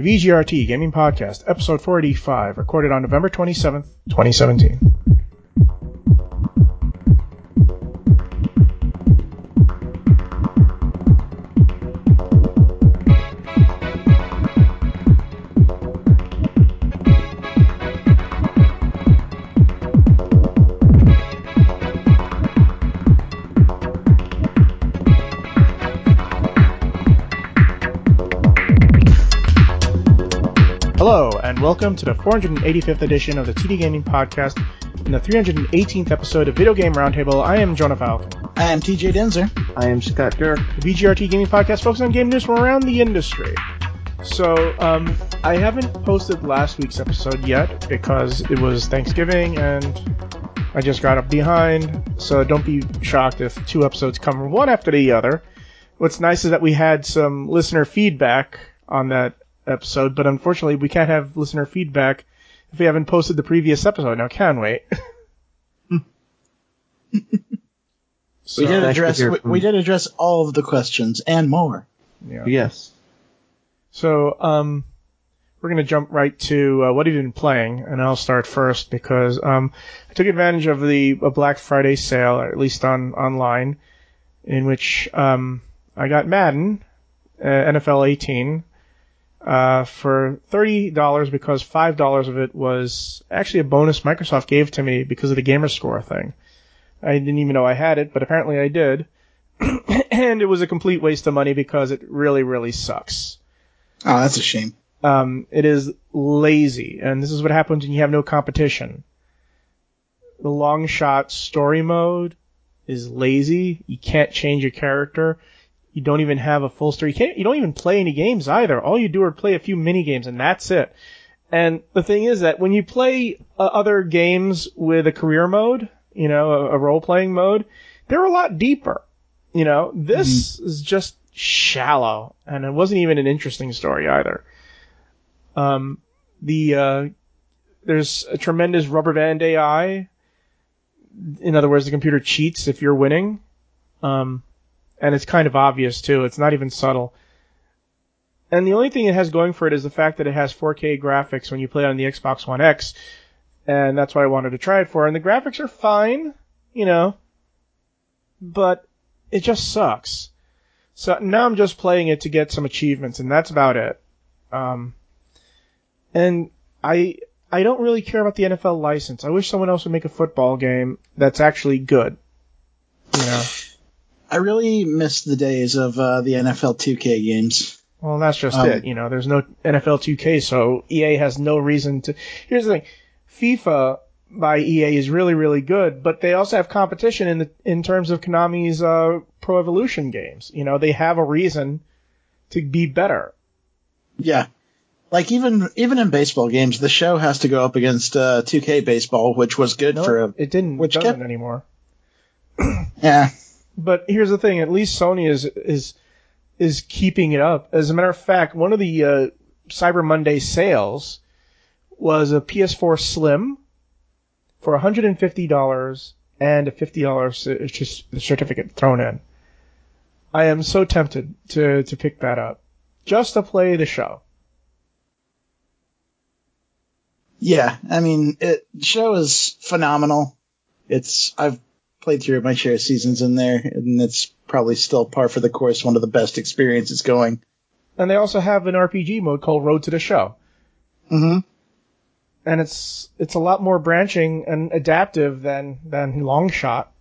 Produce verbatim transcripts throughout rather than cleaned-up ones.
the V G R T Gaming Podcast, episode four eighty-five, recorded on November twenty-seventh, twenty seventeen. Hello, and welcome to the four hundred eighty-fifth edition of the T D Gaming Podcast and the three hundred eighteenth episode of Video Game Roundtable. I am Jonah Falcon. I am T J Denzer. I am Scott Dirk. The V G R T Gaming Podcast focuses on game news from around the industry. So, um, I haven't posted last week's episode yet because it was Thanksgiving and I just got up behind, so don't be shocked if two episodes come one after the other. What's nice is that we had some listener feedback on that episode, but unfortunately we can't have listener feedback if we haven't posted the previous episode. Now, can we? so, we did address we, we did address all of the questions and more. Yeah. Yes. So, um, we're gonna jump right to uh, what have you been playing, and I'll start first because um, I took advantage of the a Black Friday sale, or at least on online, in which um, I got Madden, uh, N F L eighteen. Uh, for thirty dollars because five dollars of it was actually a bonus Microsoft gave to me because of the Gamerscore thing. I didn't even know I had it, but apparently I did. And it was a complete waste of money because it really, really sucks. Oh, that's a shame. Um, it is lazy, and this is what happens when you have no competition. The long shot story mode is lazy. You can't change your character. You don't even have a full story. You can't, you don't even play any games either. All you do is play a few mini games, and that's it. And the thing is that when you play uh, other games with a career mode, you know, a, a role-playing mode, they're a lot deeper. You know, this mm-hmm. is just shallow, and it wasn't even an interesting story either. Um, the uh, there's a tremendous rubber band A I. In other words, the computer cheats if you're winning. Um. And it's kind of obvious, too. It's not even subtle. And the only thing it has going for it is the fact that it has four K graphics when you play it on the Xbox One X. And that's what I wanted to try it for. And the graphics are fine, you know. But it just sucks. So now I'm just playing it to get some achievements, and that's about it. Um, and I I don't really care about the N F L license. I wish someone else would make a football game that's actually good. You know. I really miss the days of uh, the N F L two K games. Well, that's just um, it. You know, there's no N F L two K, so E A has no reason to. Here's the thing: FIFA by E A is really, really good, but they also have competition in the in terms of Konami's uh, Pro Evolution games. You know, they have a reason to be better. Yeah, like even even in baseball games, the show has to go up against uh, two K baseball, which was good no, for a. It didn't. Which it doesn't kept, anymore. Yeah. But here's the thing: at least Sony is is is keeping it up. As a matter of fact, one of the uh, Cyber Monday sales was a P S four Slim for one hundred fifty dollars and a fifty dollars certificate thrown in. I am so tempted to to pick that up just to play the show. Yeah, I mean, it, the show is phenomenal. It's I've played through my share of seasons in there, and it's probably still par for the course, one of the best experiences going. And they also have an R P G mode called Road to the Show. Mm-hmm. And it's it's a lot more branching and adaptive than, than Long Shot.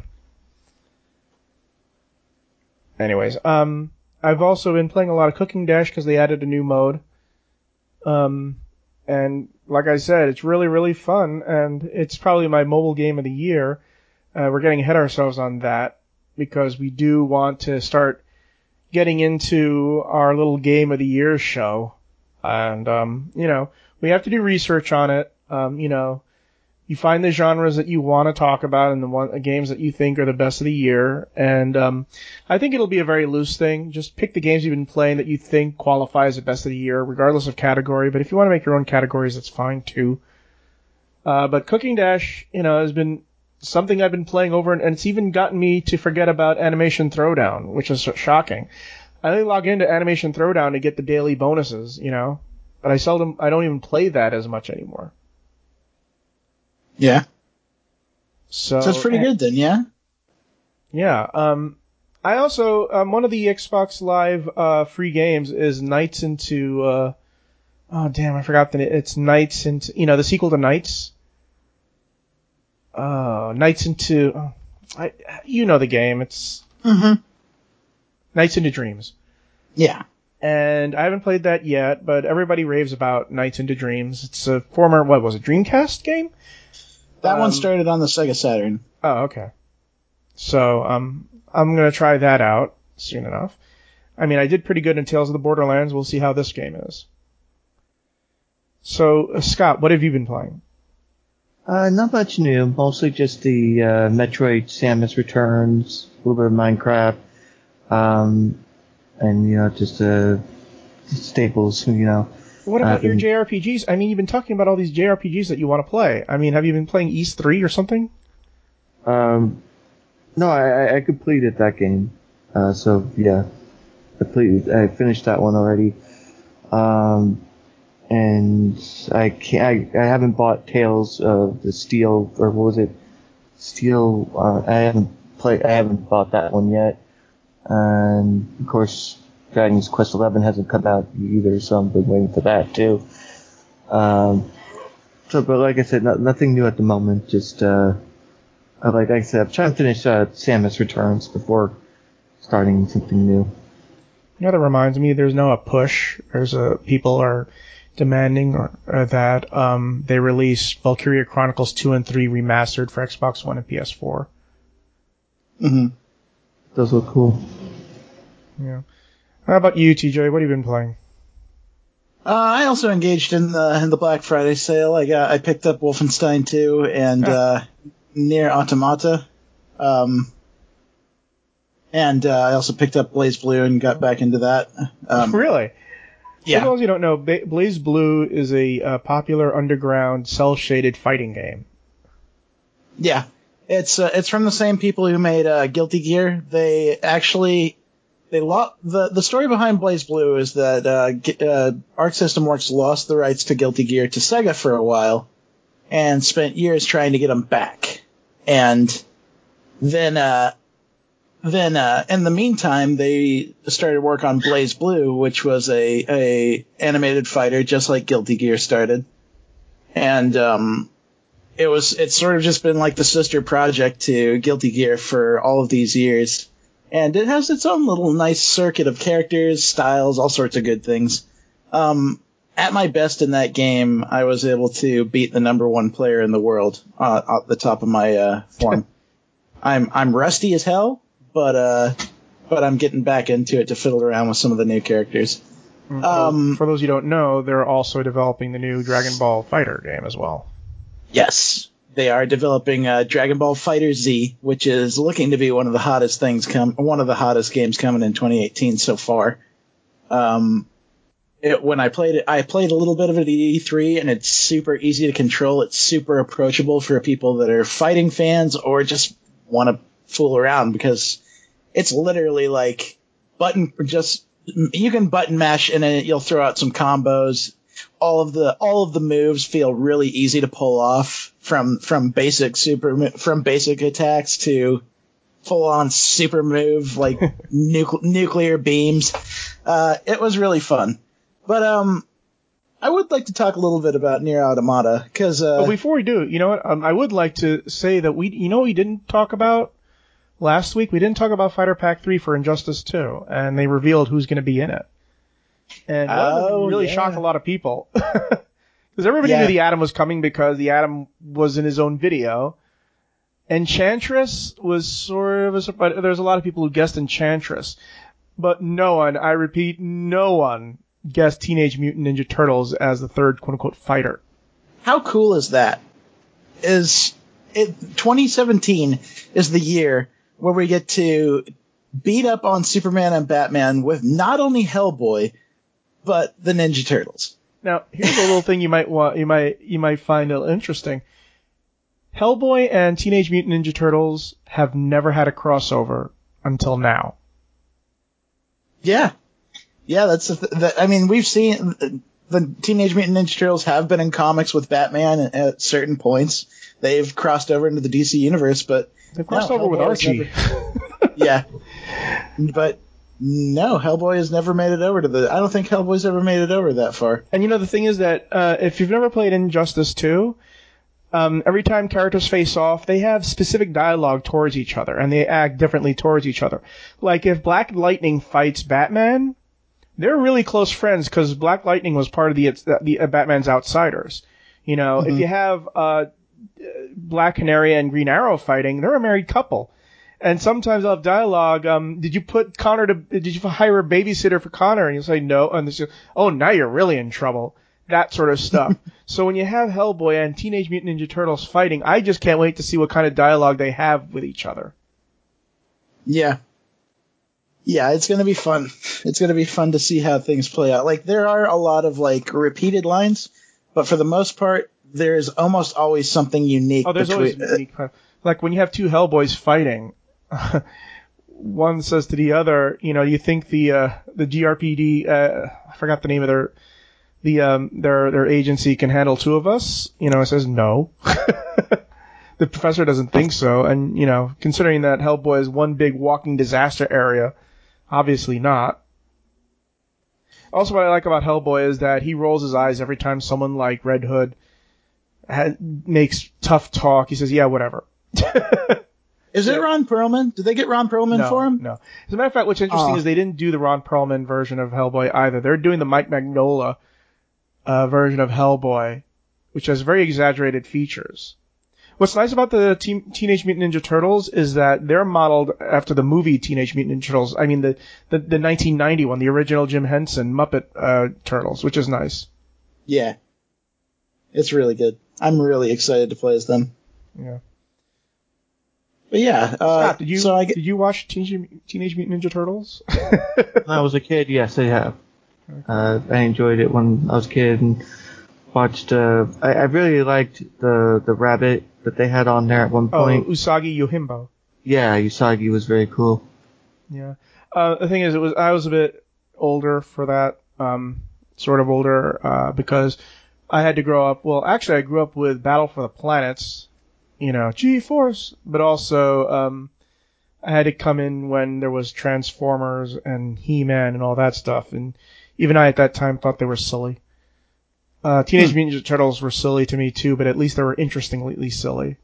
Anyways, um, I've also been playing a lot of Cooking Dash because they added a new mode. Um, and like I said, it's really, really fun, and it's probably my mobile game of the year. Uh, we're getting ahead of ourselves on that because we do want to start getting into our little game of the year show. And, um, you know, we have to do research on it. Um, you know, you find the genres that you want to talk about and the one, the games that you think are the best of the year. And, um, I think it'll be a very loose thing. Just pick the games you've been playing that you think qualify as the best of the year, regardless of category. But if you want to make your own categories, that's fine too. Uh, but Cooking Dash, you know, has been something I've been playing over, and, and it's even gotten me to forget about Animation Throwdown, which is shocking. I only log into Animation Throwdown to get the daily bonuses, you know, but I seldom, I don't even play that as much anymore. Yeah. So, so it's pretty good then, yeah? Yeah. Um, I also, um, one of the Xbox Live uh, free games is Nights into, uh, oh damn, I forgot the name. It's Nights into, you know, the sequel to Nights. Uh, Nights into, oh, I, you know the game. It's Mm-hmm. Nights into Dreams. Yeah. And I haven't played that yet, but everybody raves about Nights into Dreams. It's a former, what was it, Dreamcast game? That um, one started on the Sega Saturn. Oh, okay. So um, I'm going to try that out soon enough. I mean, I did pretty good in Tales of the Borderlands. We'll see how this game is. So, uh, Scott, what have you been playing? Uh, not much new. Mostly just the uh, Metroid Samus Returns, a little bit of Minecraft, um, and, you know, just uh, staples, you know. What about uh, your J R P Gs? I mean, you've been talking about all these J R P Gs that you want to play. I mean, have you been playing Ys three or something? Um, no, I, I completed that game. Uh, so, yeah. Completed, I finished that one already. Um, and I can't, I, I haven't bought Tales of the Steel, or what was it? Steel, uh, I haven't played, I haven't bought that one yet. And, of course, Dragon's Quest eleven hasn't come out either, so I've been waiting for that too. Um, so, but like I said, no, nothing new at the moment, just, uh, like I said, I'm trying to finish, uh, Samus Returns before starting something new. You know, that reminds me, there's now a push. There's a, people are demanding or, or that um, they release Valkyria Chronicles two and three remastered for Xbox One and P S four. Mm-hmm. Those look cool. Yeah. How about you, T J? What have you been playing? Uh, I also engaged in the in the Black Friday sale. I got I picked up Wolfenstein two and Ah. uh, Nier Automata, um, and uh, I also picked up Blaze Blue and got back into that. Um, Really? yeah. For those you don't know, ba- Blaze Blue is a uh, popular underground cel-shaded fighting game. Yeah, it's uh, it's from the same people who made uh, Guilty Gear. They actually they lo- the the story behind Blaze Blue is that uh, G- uh, Arc System Works lost the rights to Guilty Gear to Sega for a while, and spent years trying to get them back. And then uh, then uh, in the meantime, they started work on Blaze Blue, which was a a animated fighter just like Guilty Gear started, and um. It was, it's sort of just been like the sister project to Guilty Gear for all of these years. And it has its own little nice circuit of characters, styles, all sorts of good things. Um, at my best in that game, I was able to beat the number one player in the world, uh, at the top of my, uh, form. I'm, I'm rusty as hell, but, uh, but I'm getting back into it to fiddle around with some of the new characters. Um, For those you don't know, they're also developing the new Dragon Ball Fighter game as well. Yes, they are developing uh, Dragon Ball Fighter Z, which is looking to be one of the hottest things come, one of the hottest games coming in twenty eighteen so far. Um, it, when I played it, I played a little bit of it at E three, and it's super easy to control. It's super approachable for people that are fighting fans or just want to fool around, because it's literally like button just you can button mash and then you'll throw out some combos. All of the all of the moves feel really easy to pull off, from from basic super from basic attacks to full on super move like nucle- nuclear beams. Uh, it was really fun, but um, I would like to talk a little bit about Nier Automata, because uh, But before we do, you know what? Um, I would like to say that we, you know, what we didn't talk about last week. We didn't talk about Fighter Pack three for Injustice two, and they revealed who's going to be in it. And one of them Oh, really yeah. shocked a lot of people. Because everybody Yeah. knew the Atom was coming because the Atom was in his own video. Enchantress was sort of a surprise. There's a lot of people who guessed Enchantress. But no one, I repeat, no one guessed Teenage Mutant Ninja Turtles as the third quote-unquote fighter. how cool is that? Is it twenty seventeen is the year where we get to beat up on Superman and Batman with not only Hellboy, but the Ninja Turtles. Now, here's a little thing you might want, you might, you might find interesting. Hellboy and Teenage Mutant Ninja Turtles have never had a crossover until now. Yeah. Yeah, that's the, th- the I mean, we've seen the Teenage Mutant Ninja Turtles have been in comics with Batman at certain points. They've crossed over into the D C universe, but they've crossed no, over with Archie. Never, yeah, but no, Hellboy has never made it over to the. I don't think Hellboy's ever made it over that far. And you know the thing is that uh, if you've never played Injustice two, um, every time characters face off, they have specific dialogue towards each other, and they act differently towards each other. Like if Black Lightning fights Batman, they're really close friends because Black Lightning was part of the, the uh, Batman's Outsiders. You know, mm-hmm. if you have uh, Black Canary and Green Arrow fighting, they're a married couple. And sometimes they'll have dialogue. Um, did you put Connor to? Did you hire a babysitter for Connor? And you'll say no. And they say, oh, now you're really in trouble. That sort of stuff. So when you have Hellboy and Teenage Mutant Ninja Turtles fighting, I just can't wait to see what kind of dialogue they have with each other. Yeah. Yeah, it's going to be fun. It's going to be fun to see how things play out. Like, there are a lot of, like, repeated lines, but for the most part, there's almost always something unique. Oh, there's between, always unique. Like, when you have two Hellboys fighting, one says to the other, you know, you think the uh, the G R P D, uh, I forgot the name of their the um their their agency can handle two of us. You know, it says no. The professor doesn't think so, and you know, considering that Hellboy is one big walking disaster area, obviously not. Also, what I like about Hellboy is that he rolls his eyes every time someone like Red Hood ha- makes tough talk. He says, "Yeah, whatever." Is it Ron Perlman? Did they get Ron Perlman no, for him? No. As a matter of fact, what's interesting uh. is they didn't do the Ron Perlman version of Hellboy either. They're doing the Mike Mignola uh, version of Hellboy, which has very exaggerated features. What's nice about the teen, Teenage Mutant Ninja Turtles is that they're modeled after the movie Teenage Mutant Ninja Turtles. I mean, the, the, the nineteen ninety one, the original Jim Henson Muppet uh, Turtles, which is nice. Yeah. It's really good. I'm really excited to play as them. Yeah. But yeah, uh, Scott, did you so I get, did you watch Teenage, Teenage Mutant Ninja Turtles? When I was a kid, yes, I have. Okay. Uh, I enjoyed it when I was a kid and watched. Uh, I, I really liked the the rabbit that they had on there at one point. Oh, Usagi Yojimbo. Yeah, Usagi was very cool. Yeah. Uh, the thing is, it was I was a bit older for that, um, sort of older, uh, because I had to grow up. Well, actually, I grew up with Battle for the Planets. You know, G-Force, but also um, I had to come in when there was Transformers and He-Man and all that stuff, and even I at that time thought they were silly. Uh, Teenage hmm. Mutant Ninja Turtles were silly to me too, but at least they were interestingly silly.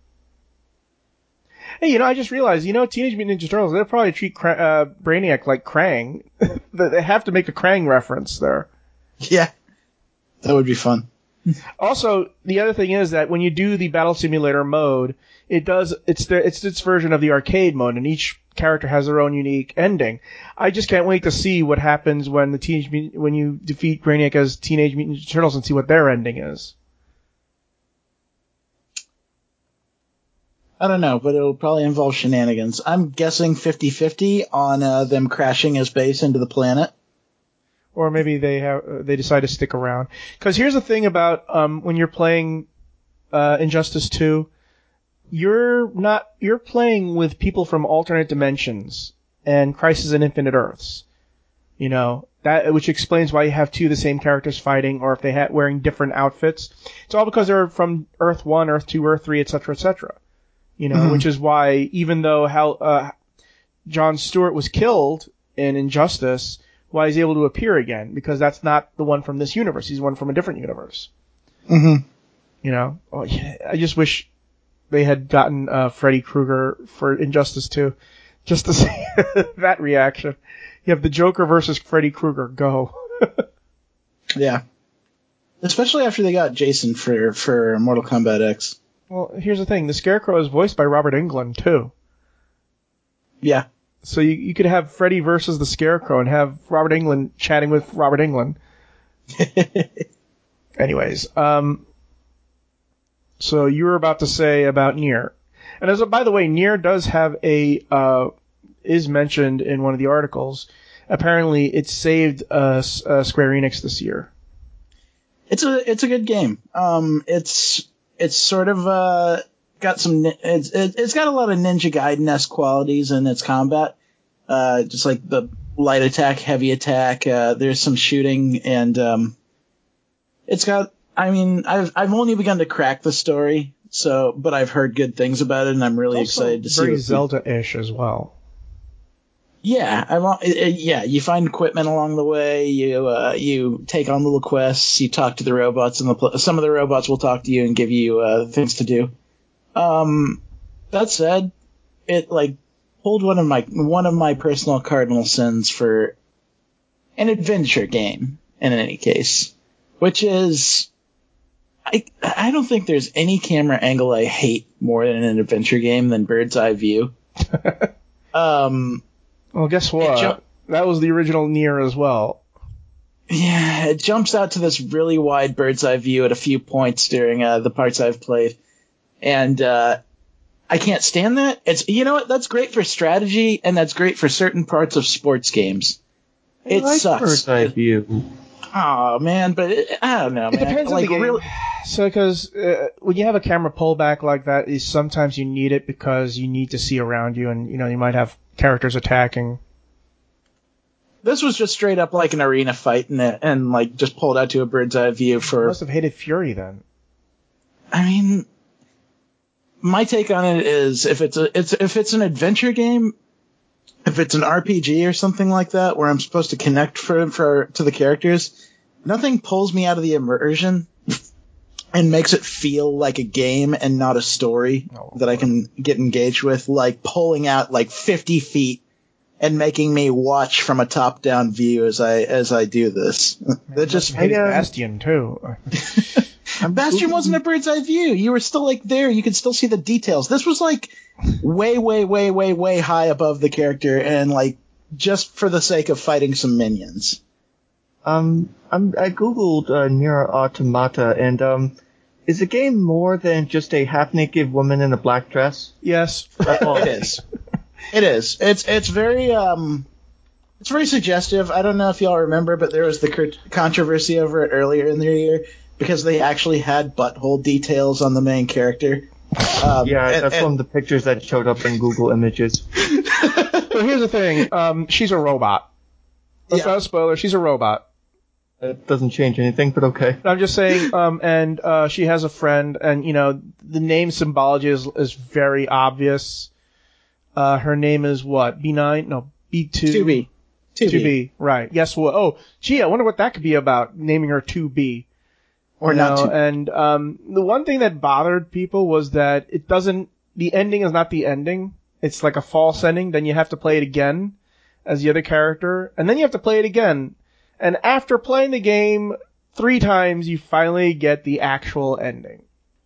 Hey, you know, I just realized, you know, Teenage Mutant Ninja Turtles, they'll probably treat Kra- uh, Brainiac like Krang. They have to make a Krang reference there. Yeah, that would be fun. Also, the other thing is that when you do the Battle Simulator mode, it does it's the it's its version of the arcade mode, and each character has their own unique ending. I just can't wait to see what happens when the teenage when you defeat Brainiac as Teenage Mutant Ninja Turtles and see what their ending is. I don't know, but it'll probably involve shenanigans. I'm guessing fifty-fifty on uh, them crashing his base into the planet. Or maybe they have uh, they decide to stick around. Because here's the thing about um, when you're playing uh, Injustice two, you're not you're playing with people from alternate dimensions and Crisis on Infinite Earths. You know that, which explains why you have two of the same characters fighting, or if they had wearing different outfits. It's all because they're from Earth One, Earth Two, Earth Three, et cetera, et cetera. You know, mm-hmm. which is why even though Hal, uh, John Stewart was killed in Injustice, why he's able to appear again, because that's not the one from this universe. He's one from a different universe. Mm-hmm. You know, oh, yeah, I just wish they had gotten uh, Freddy Krueger for Injustice two, just to see that reaction. You have the Joker versus Freddy Krueger. Go. Yeah. Especially after they got Jason for, for Mortal Kombat X. Well, here's the thing. The Scarecrow is voiced by Robert Englund, too. Yeah. So you, you could have Freddy versus the Scarecrow and have Robert Englund chatting with Robert Englund. Anyways, um, so you were about to say about Nier. And as a, by the way, Nier does have a, uh, is mentioned in one of the articles. Apparently it saved uh, uh, Square Enix this year. It's a, it's a good game. Um, it's, it's sort of, uh, got some, it's, it's got a lot of Ninja Gaiden-esque qualities in its combat. Uh, just like the light attack, heavy attack, uh, there's some shooting and, um, it's got. I mean, I've I've only begun to crack the story, so but I've heard good things about it, and I'm really It's also excited to see. very What Zelda-ish as well. Yeah, I want. Yeah, you find equipment along the way. You uh, you take on little quests. You talk to the robots, and the pl- some of the robots will talk to you and give you uh, things to do. Um, that said, it like pulled one of my one of my personal cardinal sins for an adventure game. In any case, which is, I I don't think there's any camera angle I hate more in an adventure game than bird's eye view. um. Well, guess what? Ju- that was the original Nier as well. Yeah, it jumps out to this really wide bird's eye view at a few points during uh, the parts I've played, and uh, I can't stand that. It's you know what? That's great for strategy, and that's great for certain parts of sports games. I It like sucks. Bird's eye view. Oh man, but it, I don't know, man. It depends like, on the game. Really... So, because uh, when you have a camera pullback like that, is sometimes you need it because you need to see around you, and you know you might have characters attacking. This was just straight up like an arena fight, and and like just pulled out to a bird's eye view for. You must have hated Fury then. I mean, my take on it is if it's a it's if it's an adventure game, if it's an R P G or something like that, where I'm supposed to connect for for to the characters, nothing pulls me out of the immersion and makes it feel like a game and not a story oh, that I can get engaged with, like pulling out like fifty feet and making me watch from a top-down view as I as I do this. Man, that just hated Bastion too. Bastion wasn't a bird's eye view. You were still like there. You could still see the details. This was like way, way, way, way, way high above the character, and like just for the sake of fighting some minions. Um, I'm, I googled uh, Nier Automata, and um, is the game more than just a half-naked woman in a black dress? Yes, it is. It is. It's it's very um, it's very suggestive. I don't know if y'all remember, but there was the controversy over it earlier in the year because they actually had butthole details on the main character. Um, yeah, and, that's and, one of the pictures that showed up in Google Images. So here's the thing. Um, she's a robot. That's yeah. not a spoiler. She's a robot. It doesn't change anything, but okay. I'm just saying, um, and uh, she has a friend, and, you know, the name symbology is, is very obvious. Uh, her name is what? B nine? No, B two? two B. two B, right. Yes, well, oh, gee, I wonder what that could be about, naming her two B. Or you not know, two. And um, the one thing that bothered people was that it doesn't, the ending is not the ending. It's like a false ending. Then you have to play it again as the other character, and then you have to play it again. And after playing the game three times, you finally get the actual ending.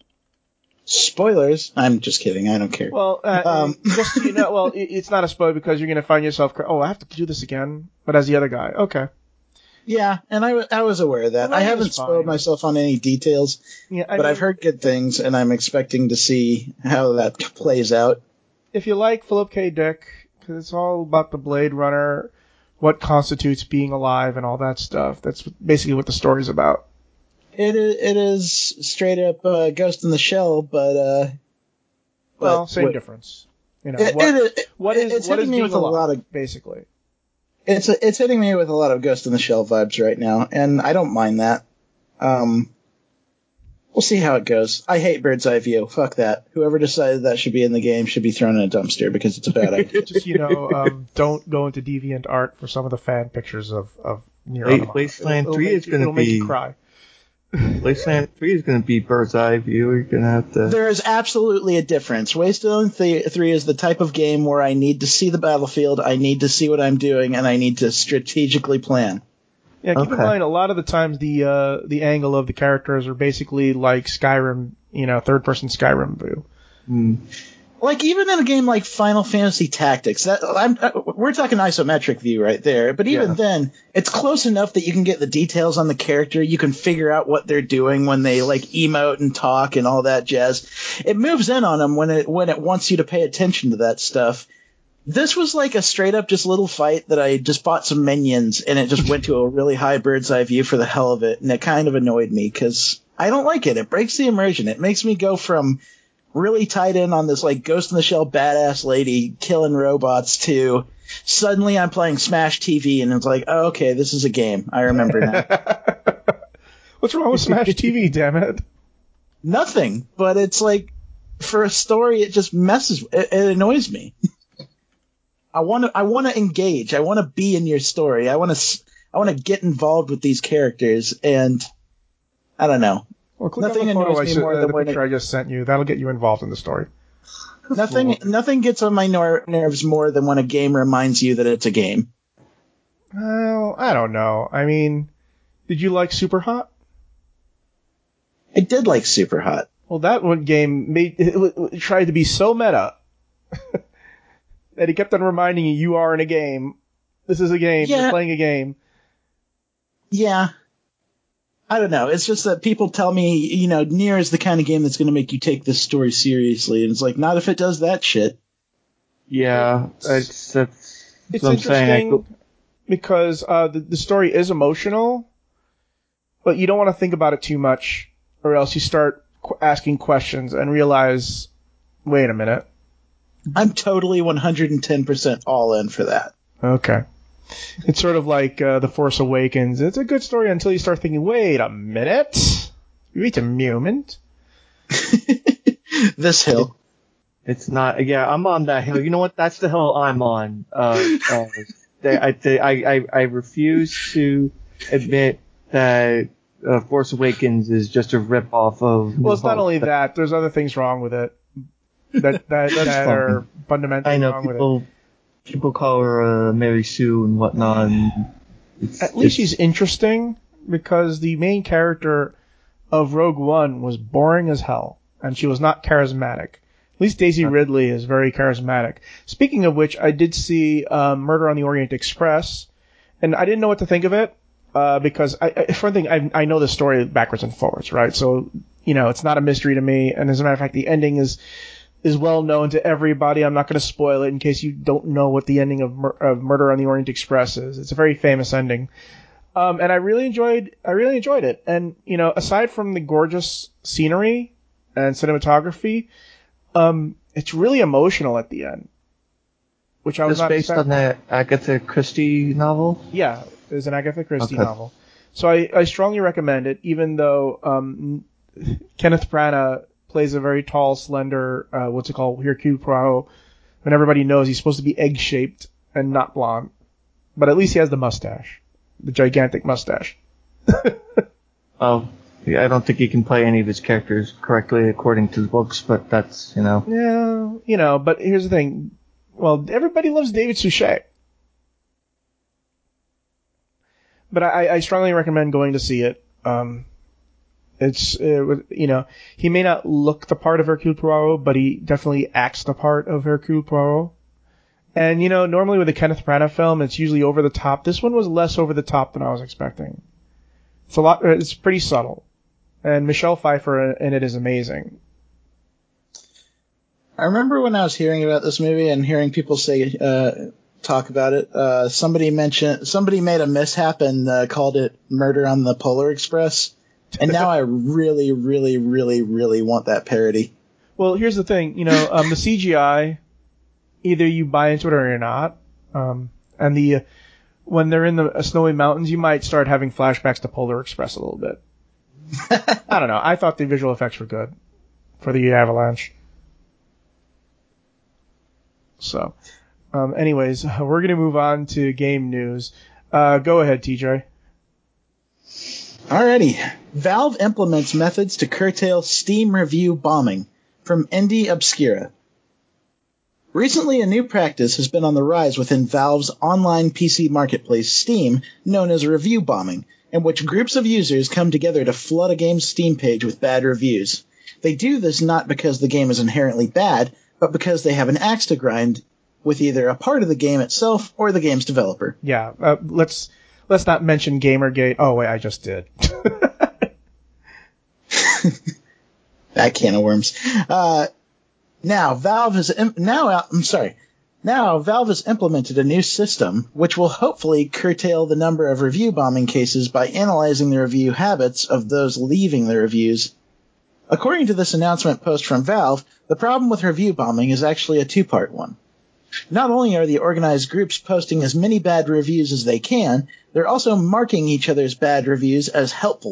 Spoilers. I'm just kidding. I don't care. Well, uh, um. just, you know, well, it's not a spoiler because you're going to find yourself, oh, I have to do this again, but as the other guy. Okay. Yeah, and I, I was aware of that. Well, I haven't spoiled myself on any details, yeah, but mean, I've heard good things, and I'm expecting to see how that plays out. If you like Philip K. Dick, because it's all about the Blade Runner, what constitutes being alive and all that stuff. That's basically what the story's about. It is, it is straight up uh, Ghost in the Shell, but uh, well, but same what, difference. You know, it, what, it, it, what is it's what hitting is me with alive, a lot of basically. It's a, it's hitting me with a lot of Ghost in the Shell vibes right now, and I don't mind that. Um, we'll see how it goes. I hate Bird's Eye View. Fuck that. Whoever decided that should be in the game should be thrown in a dumpster because it's a bad idea. Just, you know, um, don't go into DeviantArt for some of the fan pictures of, of Nier Wait, Automata. Wasteland it'll, three it'll is going to be... make you cry. Wasteland three is going to be Bird's Eye View. You're going to have to... There is absolutely a difference. Wasteland three is the type of game where I need to see the battlefield, I need to see what I'm doing, and I need to strategically plan. Yeah, keep okay. in mind, a lot of the times the uh, the angle of the characters are basically like Skyrim, you know, third-person Skyrim view. Mm. Like, even in a game like Final Fantasy Tactics, that I'm, uh, we're talking isometric view right there, but even yeah. then, it's close enough that you can get the details on the character, you can figure out what they're doing when they, like, emote and talk and all that jazz. It moves in on them when it, when it wants you to pay attention to that stuff. This was like a straight-up just little fight that I just bought some minions, and it just went to a really high bird's eye view for the hell of it, and it kind of annoyed me, because I don't like it. It breaks the immersion. It makes me go from really tied in on this like Ghost in the Shell badass lady killing robots to suddenly I'm playing Smash T V and it's like, oh, okay, this is a game. I remember now. What's wrong with Smash T V, damn it? Nothing, but it's like, for a story, it just messes, it, it annoys me. I want to, I want to engage. I want to be in your story. I want to, I want to get involved with these characters, and I don't know. Well, click Nothing on the photo annoys I me more s- uh, than the when picture it, I just sent you. That'll get you involved in the story. nothing, nothing gets on my nor- nerves more than when a game reminds you that it's a game. Well, I don't know. I mean, did you like Super Hot? I did like Super Hot. Well, that one game made it, it tried to be so meta that it kept on reminding you you are in a game. This is a game. Yeah. You're playing a game. Yeah. I don't know. It's just that people tell me, you know, Nier is the kind of game that's going to make you take this story seriously, and it's like, not if it does that shit. Yeah, it's that's It's what I'm saying. I interesting go, because uh, the, the story is emotional, but you don't want to think about it too much, or else you start qu- asking questions and realize, wait a minute. I'm totally one hundred ten percent all in for that. Okay. It's sort of like uh, The Force Awakens. It's a good story until you start thinking, wait a minute. Wait a moment. This hill. it's not. Yeah, I'm on that hill. You know what? That's the hill I'm on. Uh, uh, they, I, they, I, I, I refuse to admit that uh, Force Awakens is just a ripoff of. Well, it's not New only Hope. that. There's other things wrong with it that that, that fine. are fundamentally I know wrong with it. people. People call her uh, Mary Sue and whatnot. And it's, At least it's- she's interesting because the main character of Rogue One was boring as hell, and she was not charismatic. At least Daisy Ridley is very charismatic. Speaking of which, I did see uh, Murder on the Orient Express, and I didn't know what to think of it uh, because, I, I, for one thing, I, I know the story backwards and forwards, right? So, you know, it's not a mystery to me, and as a matter of fact, the ending is is well known to everybody. I'm not going to spoil it in case you don't know what the ending of, Mur- of Murder on the Orient Express is. It's a very famous ending. Um, and I really enjoyed, I really enjoyed it. And, you know, aside from the gorgeous scenery and cinematography, um, it's really emotional at the end, which I was it's not based expecting. on the Agatha Christie novel. Yeah, it's an Agatha Christie Okay. novel. So I, I strongly recommend it, even though, um, Kenneth Branagh plays a very tall, slender, uh, what's it called, Hercule Poirot, when everybody knows he's supposed to be egg-shaped and not blonde. But at least he has the mustache. The gigantic mustache. Oh, yeah, I don't think he can play any of his characters correctly according to the books, but that's, you know. Yeah, you know, but here's the thing. Well, everybody loves David Suchet. But I, I strongly recommend going to see it. Um, it's, uh, you know, he may not look the part of Hercule Poirot, but he definitely acts the part of Hercule Poirot. And, you know, normally with a Kenneth Branagh film, it's usually over the top. This one was less over the top than I was expecting. It's a lot, it's pretty subtle. And Michelle Pfeiffer in it is amazing. I remember when I was hearing about this movie and hearing people say, uh, talk about it, uh, somebody mentioned, somebody made a mishap and uh, called it Murder on the Polar Express. And now I really, really, really, really want that parody. Well, here's the thing, you know, um, the C G I, either you buy into it or you're not. Um, and the, uh, when they're in the uh, snowy mountains, you might start having flashbacks to Polar Express a little bit. I don't know. I thought the visual effects were good for the Avalanche. So, um, anyways, we're going to move on to game news. Uh, go ahead, T J. Alrighty. Valve implements methods to curtail Steam review bombing. From Indie Obscura. Recently, a new practice has been on the rise within Valve's online P C marketplace, Steam, known as review bombing, in which groups of users come together to flood a game's Steam page with bad reviews. They do this not because the game is inherently bad, but because they have an axe to grind with either a part of the game itself or the game's developer. Yeah, uh, let's let's not mention Gamergate. Oh wait, I just did. That can of worms. Uh, now, Valve has im- now. Uh, I'm sorry. Now, Valve has implemented a new system which will hopefully curtail the number of review bombing cases by analyzing the review habits of those leaving the reviews. According to this announcement post from Valve, the problem with review bombing is actually a two-part one. Not only are the organized groups posting as many bad reviews as they can, they're also marking each other's bad reviews as helpful,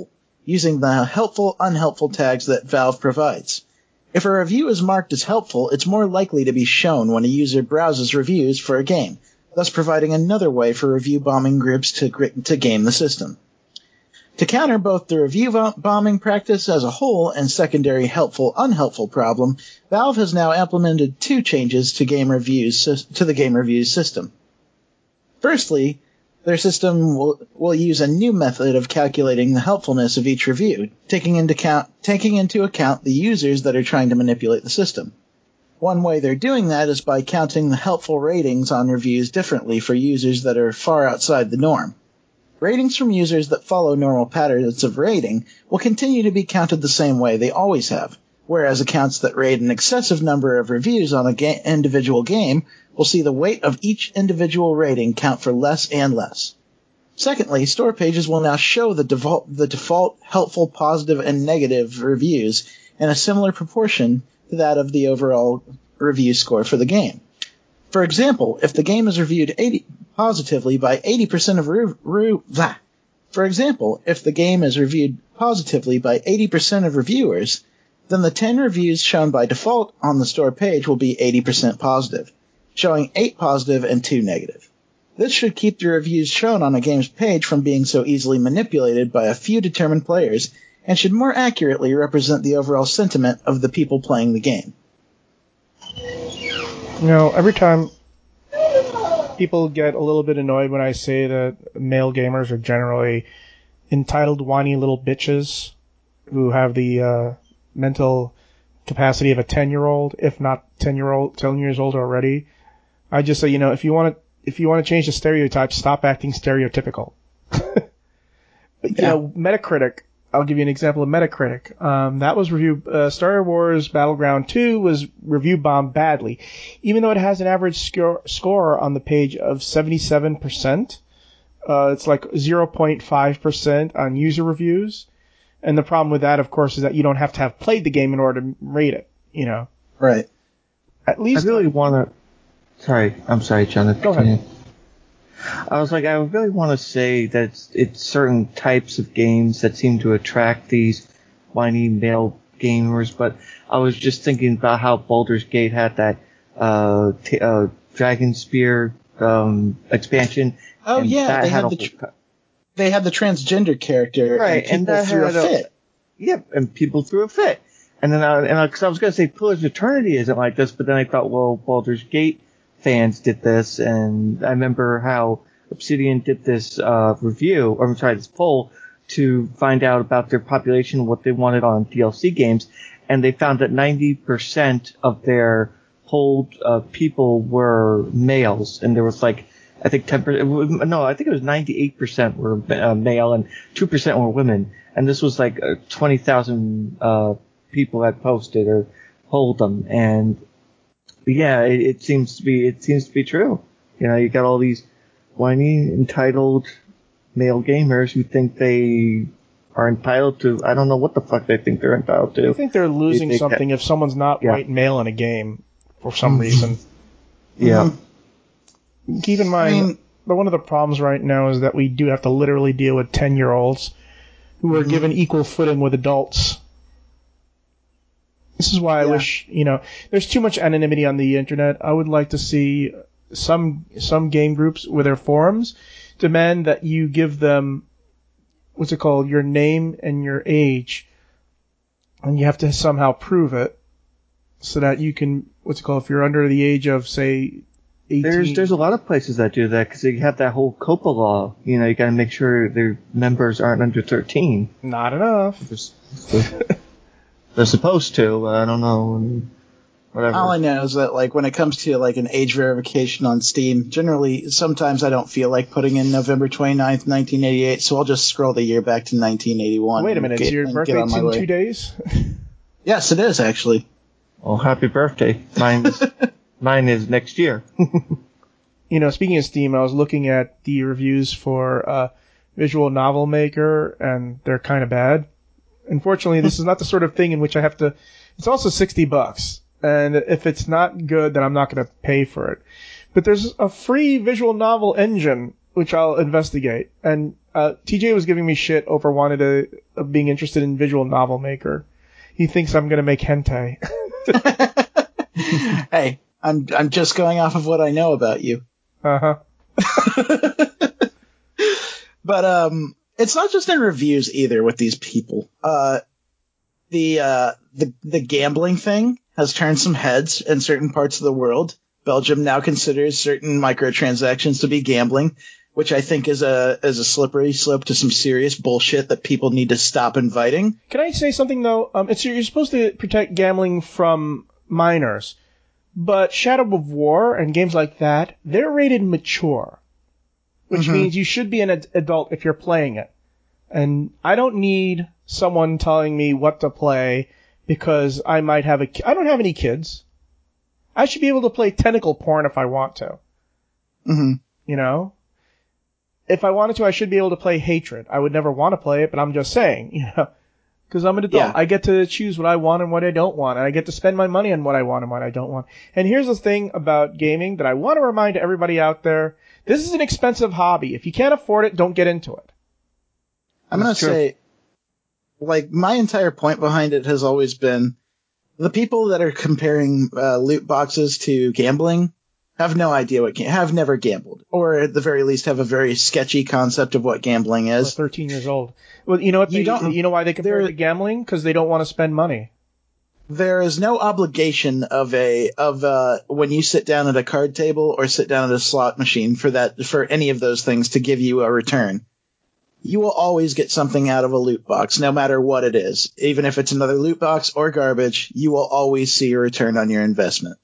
using the helpful, unhelpful tags that Valve provides. If a review is marked as helpful, it's more likely to be shown when a user browses reviews for a game, thus providing another way for review bombing groups to, to game the system. To counter both the review bombing practice as a whole and secondary helpful, unhelpful problem, Valve has now implemented two changes to game reviews to the game reviews system. Firstly, their system will, will use a new method of calculating the helpfulness of each review, taking into account, taking into account the users that are trying to manipulate the system. One way they're doing that is by counting the helpful ratings on reviews differently for users that are far outside the norm. Ratings from users that follow normal patterns of rating will continue to be counted the same way they always have, whereas accounts that rate an excessive number of reviews on an ga- individual game will see the weight of each individual rating count for less and less. Secondly, store pages will now show the default, the default helpful, positive, and negative reviews in a similar proportion to that of the overall review score for the game. For example, if the game is reviewed eighty positively by eighty percent of re- re- blah. For example, if the game is reviewed positively by eighty percent of reviewers, then the ten reviews shown by default on the store page will be eighty percent positive, showing eight positive and two negative. This should keep the reviews shown on a game's page from being so easily manipulated by a few determined players and should more accurately represent the overall sentiment of the people playing the game. You know, every time people get a little bit annoyed when I say that male gamers are generally entitled, whiny little bitches who have the uh, mental capacity of a ten-year-old, if not ten-year-old, ten years old already. I just say, you know, if you want to, if you want to change the stereotype, stop acting stereotypical. But, you Yeah. know, Metacritic. I'll give you an example of Metacritic. Um, that was reviewed. Uh, Star Wars Battleground two was review bombed badly, even though it has an average score, score on the page of seventy-seven percent. Uh, it's like zero point five percent on user reviews. And the problem with that, of course, is that you don't have to have played the game in order to rate it. You know, Right. at least I really want to. Sorry, I'm sorry, John. Go ahead. I was like, I really want to say that it's, it's certain types of games that seem to attract these whiny male gamers, but I was just thinking about how Baldur's Gate had that uh, t- uh, Dragon Spear um, expansion. Oh and yeah, that they had had a the whole tr- they had the transgender character, Right, and and people that threw a had a- fit. Yep, and people threw a fit. And then I, and I, cause I was going to say Pillars of Eternity isn't like this, but then I thought, well, Baldur's Gate fans did this, and I remember how Obsidian did this uh, review, or I'm sorry, this poll to find out about their population, what they wanted on D L C games, and they found that ninety percent of their polled uh, people were males, and there was like, I think ten percent, no, I think it was ninety-eight percent were uh, male and two percent were women, and this was like uh, twenty thousand uh, people had posted or polled them, and yeah, it, it seems to be, it seems to be true. You know, you got all these whiny, entitled male gamers who think they are entitled to, I don't know what the fuck they think they're entitled to. I think they're losing They- they- something if someone's not Yeah. white male in a game for some reason. Yeah. Mhm. Keep in I mind, mean, that one of the problems right now is that we do have to literally deal with ten-year-olds who are Mhm. given equal footing with adults. This is why I Yeah. wish, you know, there's too much anonymity on the internet. I would like to see some some game groups with their forums demand that you give them, what's it called, your name and your age, and you have to somehow prove it so that you can, what's it called, if you're under the age of, say, eighteen. There's there's a lot of places that do that because they have that whole COPA law. You know, you got to make sure their members aren't under thirteen. Not enough. They're, they're supposed to. I don't know. and Whatever. all I know is that, like, when it comes to, like, an age verification on Steam, generally, sometimes I don't feel like putting in November twenty-ninth, nineteen eighty-eight, so I'll just scroll the year back to nineteen eighty-one. Wait a minute, and so get- your and get birthday's on my in way. two days? Yes, it is, actually. Well, happy birthday. Mine is, mine is next year. You know, speaking of Steam, I was looking at the reviews for uh, Visual Novel Maker, and they're kind of bad. Unfortunately, this is not the sort of thing in which I have to... It's also sixty bucks. And if it's not good, then I'm not going to pay for it. But there's a free visual novel engine, which I'll investigate. And uh, T J was giving me shit over wanted to of being interested in visual novel maker. He thinks I'm going to make hentai. Hey, I'm I'm just going off of what I know about you. Uh-huh. But um, it's not just in reviews either with these people. Uh, the uh the the gambling thing has turned some heads in certain parts of the world. Belgium now considers certain microtransactions to be gambling, which I think is a is a slippery slope to some serious bullshit that people need to stop inviting. Can I say something though? Um, it's you're supposed to protect gambling from minors, but Shadow of War and games like that, they're rated mature, which Mm-hmm. means you should be an ad- adult if you're playing it. And I don't need someone telling me what to play because I might have a. Ki- I don't have any kids. I should be able to play tentacle porn if I want to. Mm-hmm. You know? If I wanted to, I should be able to play Hatred. I would never want to play it, but I'm just saying, you know, because I'm an adult. Yeah. I get to choose what I want and what I don't want, and I get to spend my money on what I want and what I don't want. And here's the thing about gaming that I want to remind everybody out there. This is an expensive hobby. If you can't afford it, don't get into it. I'm going to say, like, my entire point behind it has always been the people that are comparing uh, loot boxes to gambling have no idea what ga- have never gambled, or at the very least have a very sketchy concept of what gambling We're is. thirteen years old. Well, you know what? They, You don't- you know why they compare it there- to gambling? Because they don't want to spend money. There is no obligation of a of uh, when you sit down at a card table or sit down at a slot machine for that for any of those things to give you a return. You will always get something out of a loot box, no matter what it is. Even if it's another loot box or garbage, you will always see a return on your investment.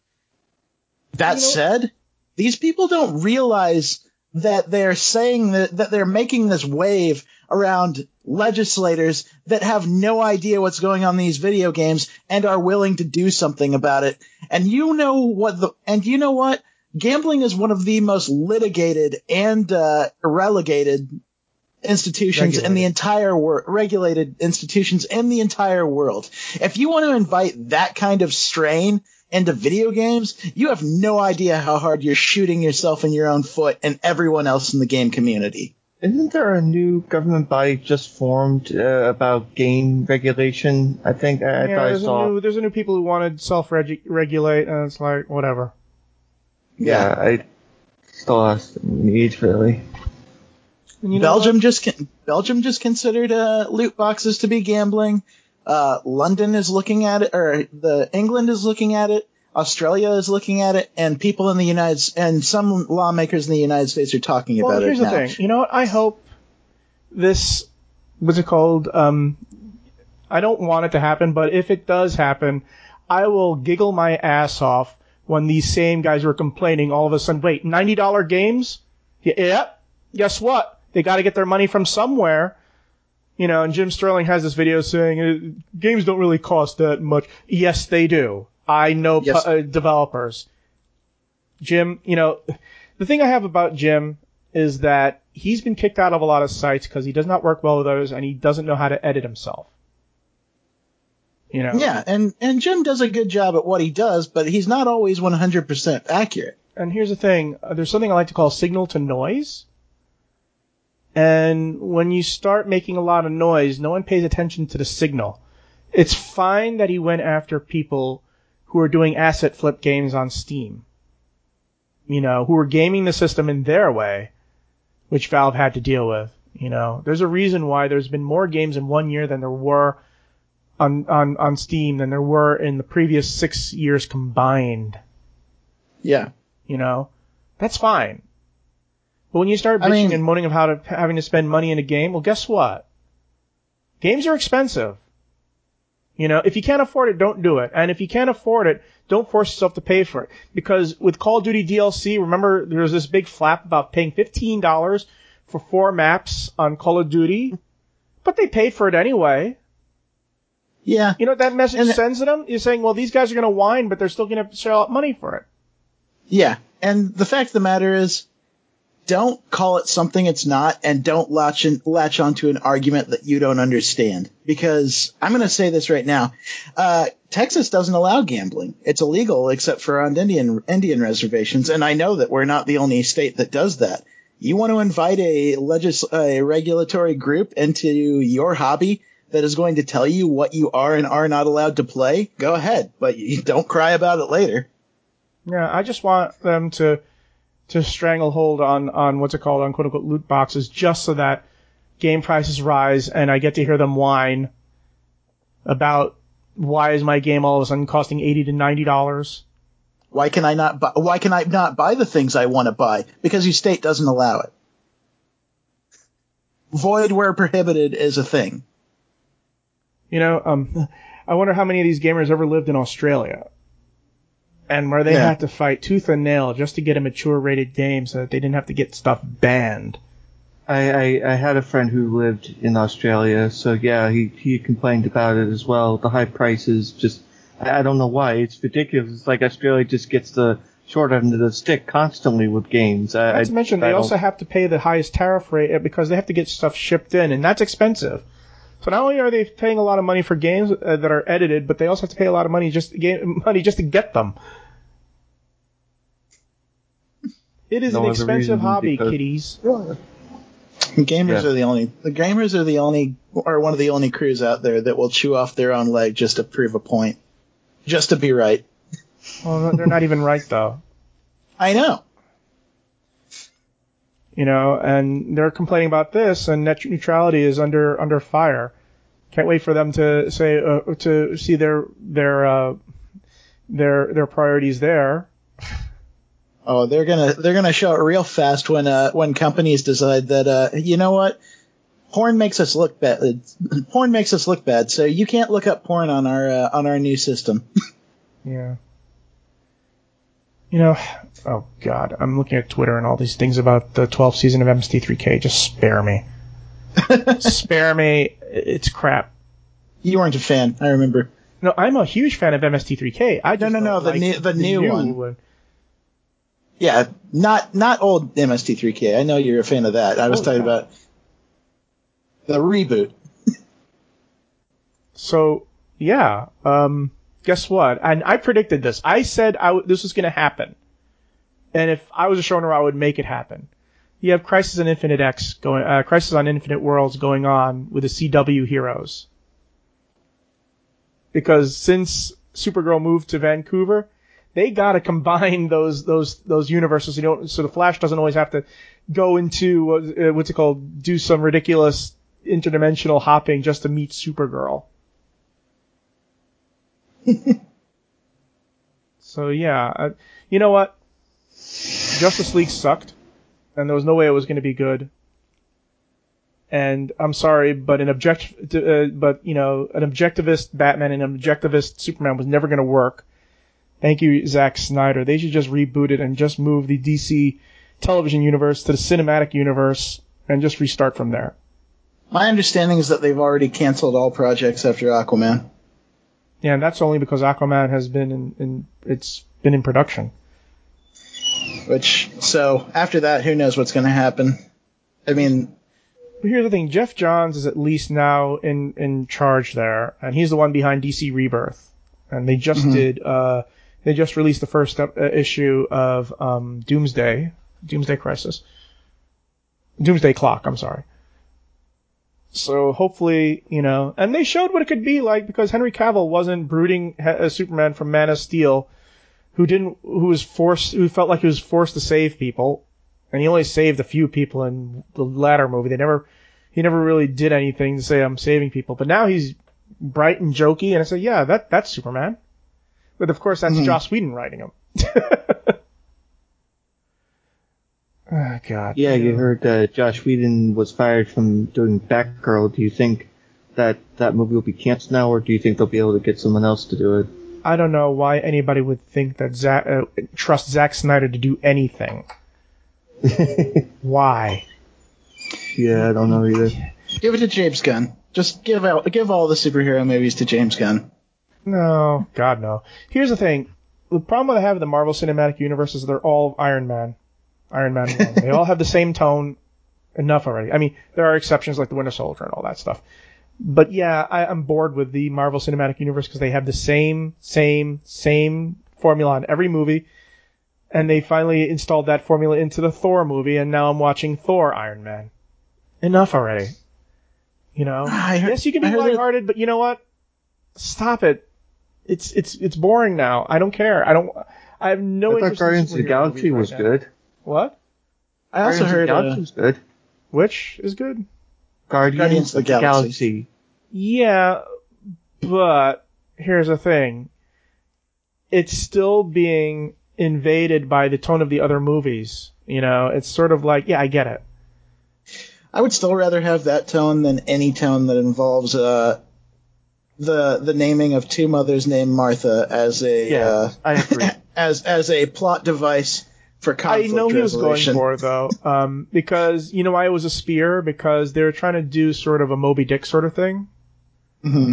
That You know- said, these people don't realize that they're saying that, that they're making this wave around legislators that have no idea what's going on in these video games and are willing to do something about it. And you know what the, and you know what? Gambling is one of the most litigated and uh, relegated institutions in the Regulated. entire world, regulated institutions in the entire world. If you want to invite that kind of strain into video games, you have no idea how hard you're shooting yourself in your own foot and everyone else in the game community. Isn't there a new government body just formed uh, about game regulation? I think I, I Yeah, thought I there's a saw. new there's a new people who wanted self-regulate, and it's like whatever. yeah, I still has need really. And you know Belgium what? just con- Belgium just considered uh, loot boxes to be gambling. Uh, London is looking at it, or the England is looking at it. Australia is looking at it, and people in the United S- and some lawmakers in the United States are talking Well, about here's it the now. thing. You know what? I hope this, what's it called? Um, I don't want it to happen, but if it does happen, I will giggle my ass off when these same guys were complaining all of a sudden, wait, ninety dollars games? Yeah, yeah. Guess what? They got to get their money from somewhere. You know, and Jim Sterling has this video saying, uh, games don't really cost that much. Yes, they do. I know Yes. pu- uh, developers. Jim, you know, the thing I have about Jim is that he's been kicked out of a lot of sites because he does not work well with others and he doesn't know how to edit himself. You know? Yeah, and, and Jim does a good job at what he does, but he's not always one hundred percent accurate. And here's the thing. uh, There's something I like to call signal to noise. And when you start making a lot of noise, no one pays attention to the signal. It's fine that he went after people who are doing asset flip games on Steam. You know, who are gaming the system in their way, which Valve had to deal with. You know, there's a reason why there's been more games in one year than there were on, on, on Steam than there were in the previous six years combined. Yeah. You know, that's fine. But when you start bitching I mean- and moaning of how to having to spend money in a game, well, guess what? Games are expensive. You know, if you can't afford it, don't do it. And if you can't afford it, don't force yourself to pay for it. Because with Call of Duty D L C, remember there was this big flap about paying fifteen dollars for four maps on Call of Duty, but they paid for it anyway. Yeah. You know what that message And- sends to them? You're saying, well, these guys are going to whine, but they're still going to shell out money for it. Yeah. And the fact of the matter is, don't call it something it's not, and don't latch in, latch onto an argument that you don't understand. Because I'm going to say this right now. Uh, Texas doesn't allow gambling. It's illegal except for on Indian Indian reservations, and I know that we're not the only state that does that. You want to invite a legis- a regulatory group into your hobby that is going to tell you what you are and are not allowed to play, go ahead, but you don't cry about it later. Yeah, I just want them to to stranglehold on, on what's it called, on quote-unquote loot boxes, just so that game prices rise and I get to hear them whine about why is my game all of a sudden costing eighty to ninety dollars. Why can I not buy, why can I not buy the things I want to buy? Because your state doesn't allow it. Void where prohibited is a thing. You know, um, I wonder how many of these gamers ever lived in Australia, and where they Yeah. had to fight tooth and nail just to get a mature rated game so that they didn't have to get stuff banned. I, I, I had a friend who lived in Australia, so yeah, he, he complained about it as well. The high prices, just, I, I don't know why. It's ridiculous. It's like Australia just gets the short end of the stick constantly with games. I, Not to I- mention, I they don't- also have to pay the highest tariff rate because they have to get stuff shipped in, and that's expensive. So not only are they paying a lot of money for games uh, that are edited, but they also have to pay a lot of money just to get, money just to get them. It is No an other expensive reason hobby, because- kiddies. Gamers Yeah. are the only the gamers are the only are one of the only crews out there that will chew off their own leg just to prove a point, just to be right. Well, they're not even right though. I know. You know, and they're complaining about this, and net neutrality is under under fire. Can't wait for them to say uh, to see their their uh, their their priorities there. Oh, they're gonna they're gonna show it real fast when uh when companies decide that uh you know what, porn makes us look bad. Porn makes us look bad, so you can't look up porn on our uh, on our new system. Yeah. You know, oh god, I'm looking at Twitter and all these things about the twelfth season of M S T three K. Just spare me. Spare me. It's crap. You weren't a fan, I remember. No, I'm a huge fan of M S T three K. I just no, no, don't the like new- the new one. one. Yeah, not not old M S T three K. I know you're a fan of that. I was Oh, talking yeah. about the reboot. So, yeah, um, guess what? And I predicted this. I said I w- this was going to happen. And if I was a showrunner, I would make it happen. You have Crisis on Infinite X going, uh, Crisis on Infinite Worlds going on with the C W heroes. Because since Supergirl moved to Vancouver, they gotta combine those, those, those universes, you know, so the Flash doesn't always have to go into, uh, what's it called, do some ridiculous interdimensional hopping just to meet Supergirl. So yeah, uh, you know what? Justice League sucked, and there was no way it was going to be good. And I'm sorry, but an object, uh, but you know, an objectivist Batman and an objectivist Superman was never going to work. Thank you, Zack Snyder. They should just reboot it and just move the D C television universe to the cinematic universe and just restart from there. My understanding is that they've already canceled all projects after Aquaman. Yeah, and that's only because Aquaman has been in, in it's been in production. Which, so after that, who knows what's going to happen? I mean, But here's the thing, Jeff Johns is at least now in, in charge there, and he's the one behind D C Rebirth. And they just Mhm. did, uh, they just released the first uh, issue of um, Doomsday, Doomsday Crisis. Doomsday Clock, I'm sorry. So hopefully, you know, and they showed what it could be like because Henry Cavill wasn't brooding uh, Superman from Man of Steel, who didn't, who was forced, who felt like he was forced to save people, and he only saved a few people in the latter movie. They never, he never really did anything to say I'm saving people. But now he's bright and jokey, and I say, yeah, that that's Superman. But of course, that's Mhm. Joss Whedon writing him. Oh God. Yeah, you heard uh, Josh Whedon was fired from doing Batgirl. Do you think that that movie will be canceled now, or do you think they'll be able to get someone else to do it? I don't know why anybody would think that Zack, uh, trust Zack Snyder to do anything. Why? Yeah, I don't know either. give it to James Gunn. Just give out, give all the superhero movies to James Gunn. No, God no. Here's the thing. The problem I have with the Marvel Cinematic Universe is they're all Iron Man. Iron Man one. They all have the same tone. Enough already. I mean, there are exceptions like the Winter Soldier and all that stuff. But yeah, I, I'm bored with the Marvel Cinematic Universe because they have the same, same, same formula on every movie. And they finally installed that formula into the Thor movie, and now I'm watching Thor Iron Man. Enough already. You know, I heard, yes, you can be lighthearted, but you know what? Stop it. It's it's it's boring now. I don't care. I don't. I have no I thought interest. Guardians in of the Galaxy right was now. good. What? I also Guardians heard of the uh, Galaxy was good. Which is good? Guardians, Guardians of the Galaxy. Yeah, but here's the thing. It's still being invaded by the tone of the other movies. You know, it's sort of like, yeah, I get it. I would still rather have that tone than any tone that involves uh, the the naming of two mothers named Martha as a Yeah, uh, I agree. as as a plot device for conflict I know he was going resolution. for it though, um, because you know why it was a spear? Because they were trying to do sort of a Moby Dick sort of thing, hmm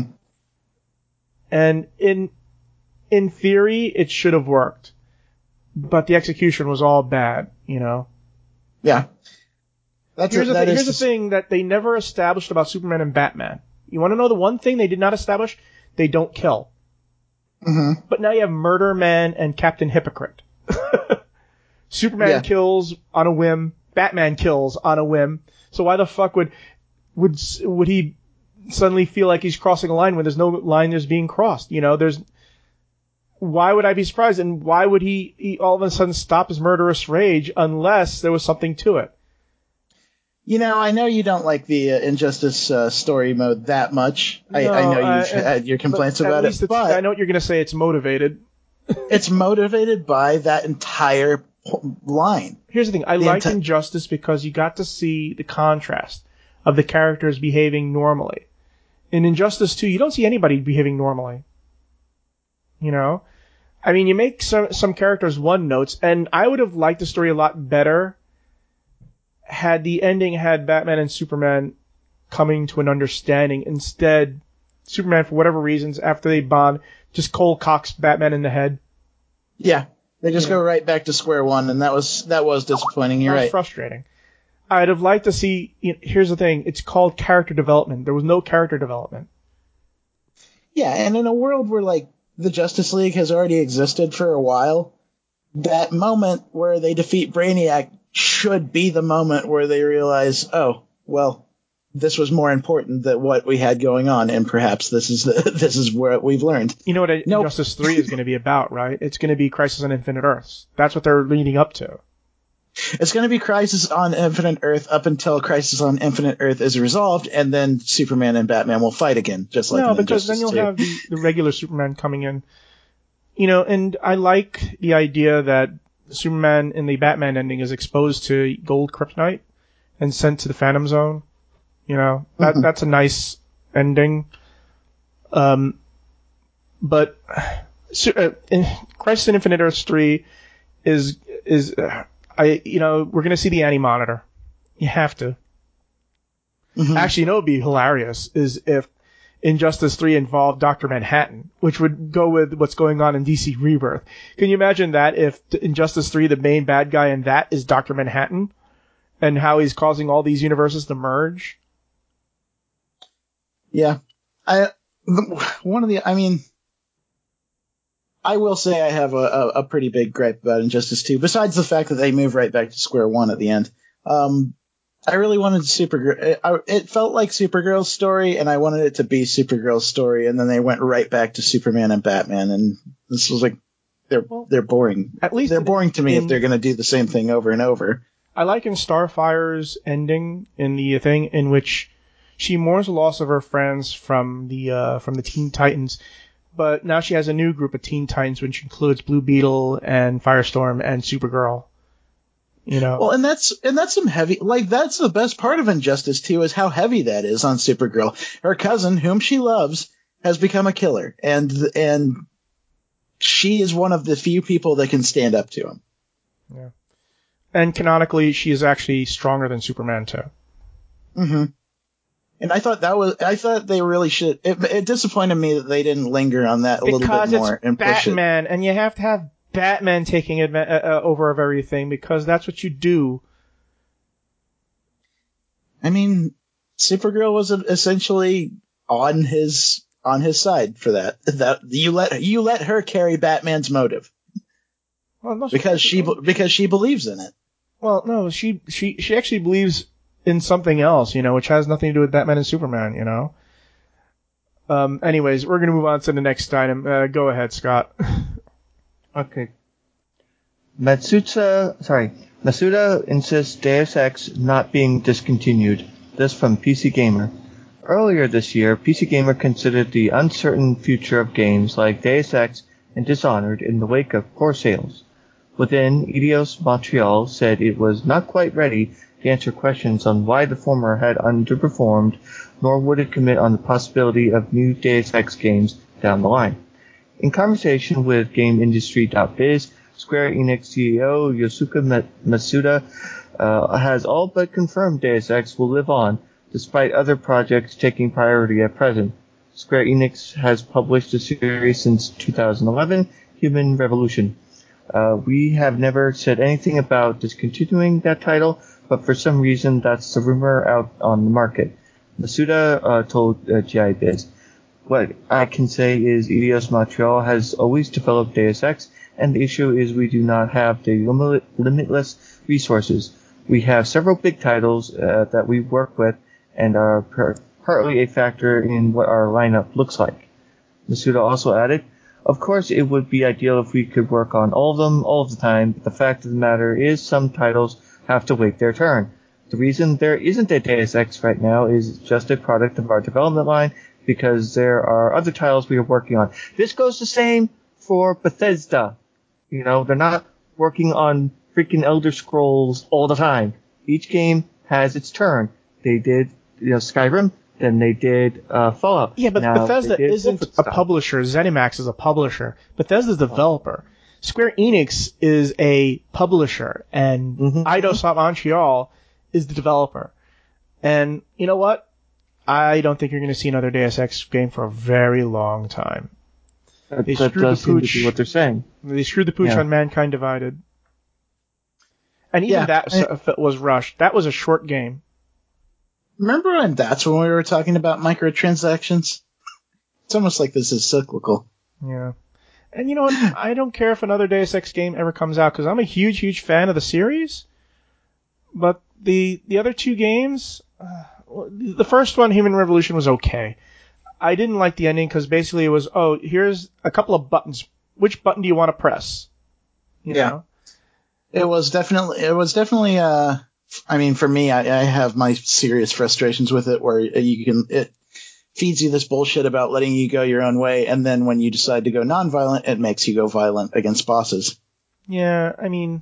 and in in theory it should have worked, but the execution was all bad. You know. Yeah. That's Here's, a, the, that thing, is here's the thing that they never established about Superman and Batman. You want to know the one thing they did not establish? They don't kill. Mm-hmm. But now you have Murder Man and Captain Hypocrite. Superman Yeah. kills on a whim. Batman kills on a whim. So why the fuck would would would he suddenly feel like he's crossing a line when there's no line that's being crossed? You know, there's. Why would I be surprised? And why would he, he all of a sudden stop his murderous rage unless there was something to it? You know, I know you don't like the uh, Injustice uh, story mode that much. I, No, I know you've uh, had your complaints but at about least it, it's- but I know what you're going to say. It's motivated. it's motivated by that entire p- line. Here's the thing. I The like enti- Injustice because you got to see the contrast of the characters behaving normally. In Injustice two, you don't see anybody behaving normally. You know? I mean, you make some some characters one notes, and I would have liked the story a lot better had the ending had Batman and Superman coming to an understanding. Instead, Superman, for whatever reasons, after they bond, just cold cocks Batman in the head. Yeah, they just Yeah. go right back to square one, and that was that was disappointing. You're That was right. frustrating. I'd have liked to see. You know, here's the thing: it's called character development. There was no character development. Yeah, and in a world where like the Justice League has already existed for a while, that moment where they defeat Brainiac should be the moment where they realize, oh, well, this was more important than what we had going on, and perhaps this is the, this is what we've learned. You know what Nope. Injustice three is going to be about, right? It's going to be Crisis on Infinite Earths. That's what they're leading up to. It's going to be Crisis on Infinite Earth up until Crisis on Infinite Earth is resolved, and then Superman and Batman will fight again, just like no, in because then Injustice you'll two. have the, the regular Superman coming in. You know, and I like the idea that Superman in the Batman ending is exposed to gold kryptonite and sent to the Phantom Zone. You know, that Mhm. that's a nice ending. Um, but Su- uh, in Crisis on Infinite Earths three is is uh, I you know we're gonna see the Anti-Monitor. You have to. Mhm. Actually, you know, what'd be hilarious is if Injustice three involved Doctor Manhattan, which would go with what's going on in D C Rebirth. Can you imagine that if Injustice three, the main bad guy in that is Doctor Manhattan, and how he's causing all these universes to merge? Yeah, I one of the I mean, I will say I have a, a, a pretty big gripe about Injustice two. Besides the fact that they move right back to square one at the end, um, I really wanted Supergirl. I, it felt like Supergirl's story, and I wanted it to be Supergirl's story, and then they went right back to Superman and Batman, and this was like they're Well, they're boring. At least They're in- boring to me in- if they're going to do the same thing over and over. I like in Starfire's ending in the thing in which she mourns the loss of her friends from the uh, from the Teen Titans, but now she has a new group of Teen Titans, which includes Blue Beetle and Firestorm and Supergirl. You know, Well, and that's and that's some heavy. Like that's the best part of Injustice two is how heavy that is on Supergirl. Her cousin, whom she loves, has become a killer, and and she is one of the few people that can stand up to him. yeah. And canonically, she is actually stronger than Superman too. Mm-hmm. And I thought that was. I thought they really should. It, it disappointed me that they didn't linger on that a little Because bit more it's and push it. Batman, and you have to have Batman taking adva- uh, uh, over of everything because that's what you do. I mean, Supergirl was essentially on his on his side for that. That you let you let her carry Batman's motive Well, no, because she because she believes in it. Well, no, she she she actually believes in something else, you know, which has nothing to do with Batman and Superman, you know. Um, anyways, we're going to move on to the next item. Uh, go ahead, Scott. Okay. Matsuda, sorry, Masuda insists Deus Ex not being discontinued. This from P C Gamer. Earlier this year, P C Gamer considered the uncertain future of games like Deus Ex and Dishonored in the wake of poor sales. Within, Eidos Montreal said it was not quite ready to answer questions on why the former had underperformed, nor would it commit on the possibility of new Deus Ex games down the line. In conversation with GameIndustry dot biz, Square Enix C E O Yosuke Masuda uh, has all but confirmed Deus Ex will live on, despite other projects taking priority at present. Square Enix has published a series since two thousand eleven, Human Revolution. Uh, we have never said anything about discontinuing that title, but for some reason that's the rumor out on the market. Masuda uh, told uh, G I Biz. What I can say is Eidos Montreal has always developed Deus Ex, and the issue is we do not have the limit, limitless resources. We have several big titles uh, that we work with and are per- partly a factor in what our lineup looks like. Masuda also added, of course it would be ideal if we could work on all of them all of the time, but the fact of the matter is some titles have to wait their turn. The reason there isn't a Deus Ex right now is just a product of our development line because there are other titles we are working on. This goes the same for Bethesda. You know, they're not working on freaking Elder Scrolls all the time. Each game has its turn. They did, you know, Skyrim, then they did uh, Fallout. Yeah, but now Bethesda isn't a publisher. ZeniMax is a publisher. Bethesda's a developer. Square Enix is a publisher, and mm-hmm. Eidos Montreal is the developer. And you know what? I don't think you're going to see another Deus Ex game for a very long time. That, they that does the pooch, seem to be what they're saying. They screwed the pooch yeah. on Mankind Divided. And even yeah, that I, was rushed. That was a short game. Remember when that's when we were talking about microtransactions? It's almost like this is cyclical. Yeah. And you know what? I don't care if another Deus Ex game ever comes out, because I'm a huge, huge fan of the series. But the the other two games, uh, the first one, Human Revolution, was okay. I didn't like the ending because basically it was, oh, here's a couple of buttons. Which button do you want to press? You yeah. know? It was definitely, it was definitely, uh, I mean, for me, I, I have my serious frustrations with it where you can, it feeds you this bullshit about letting you go your own way. And then when you decide to go nonviolent, it makes you go violent against bosses. Yeah. I mean,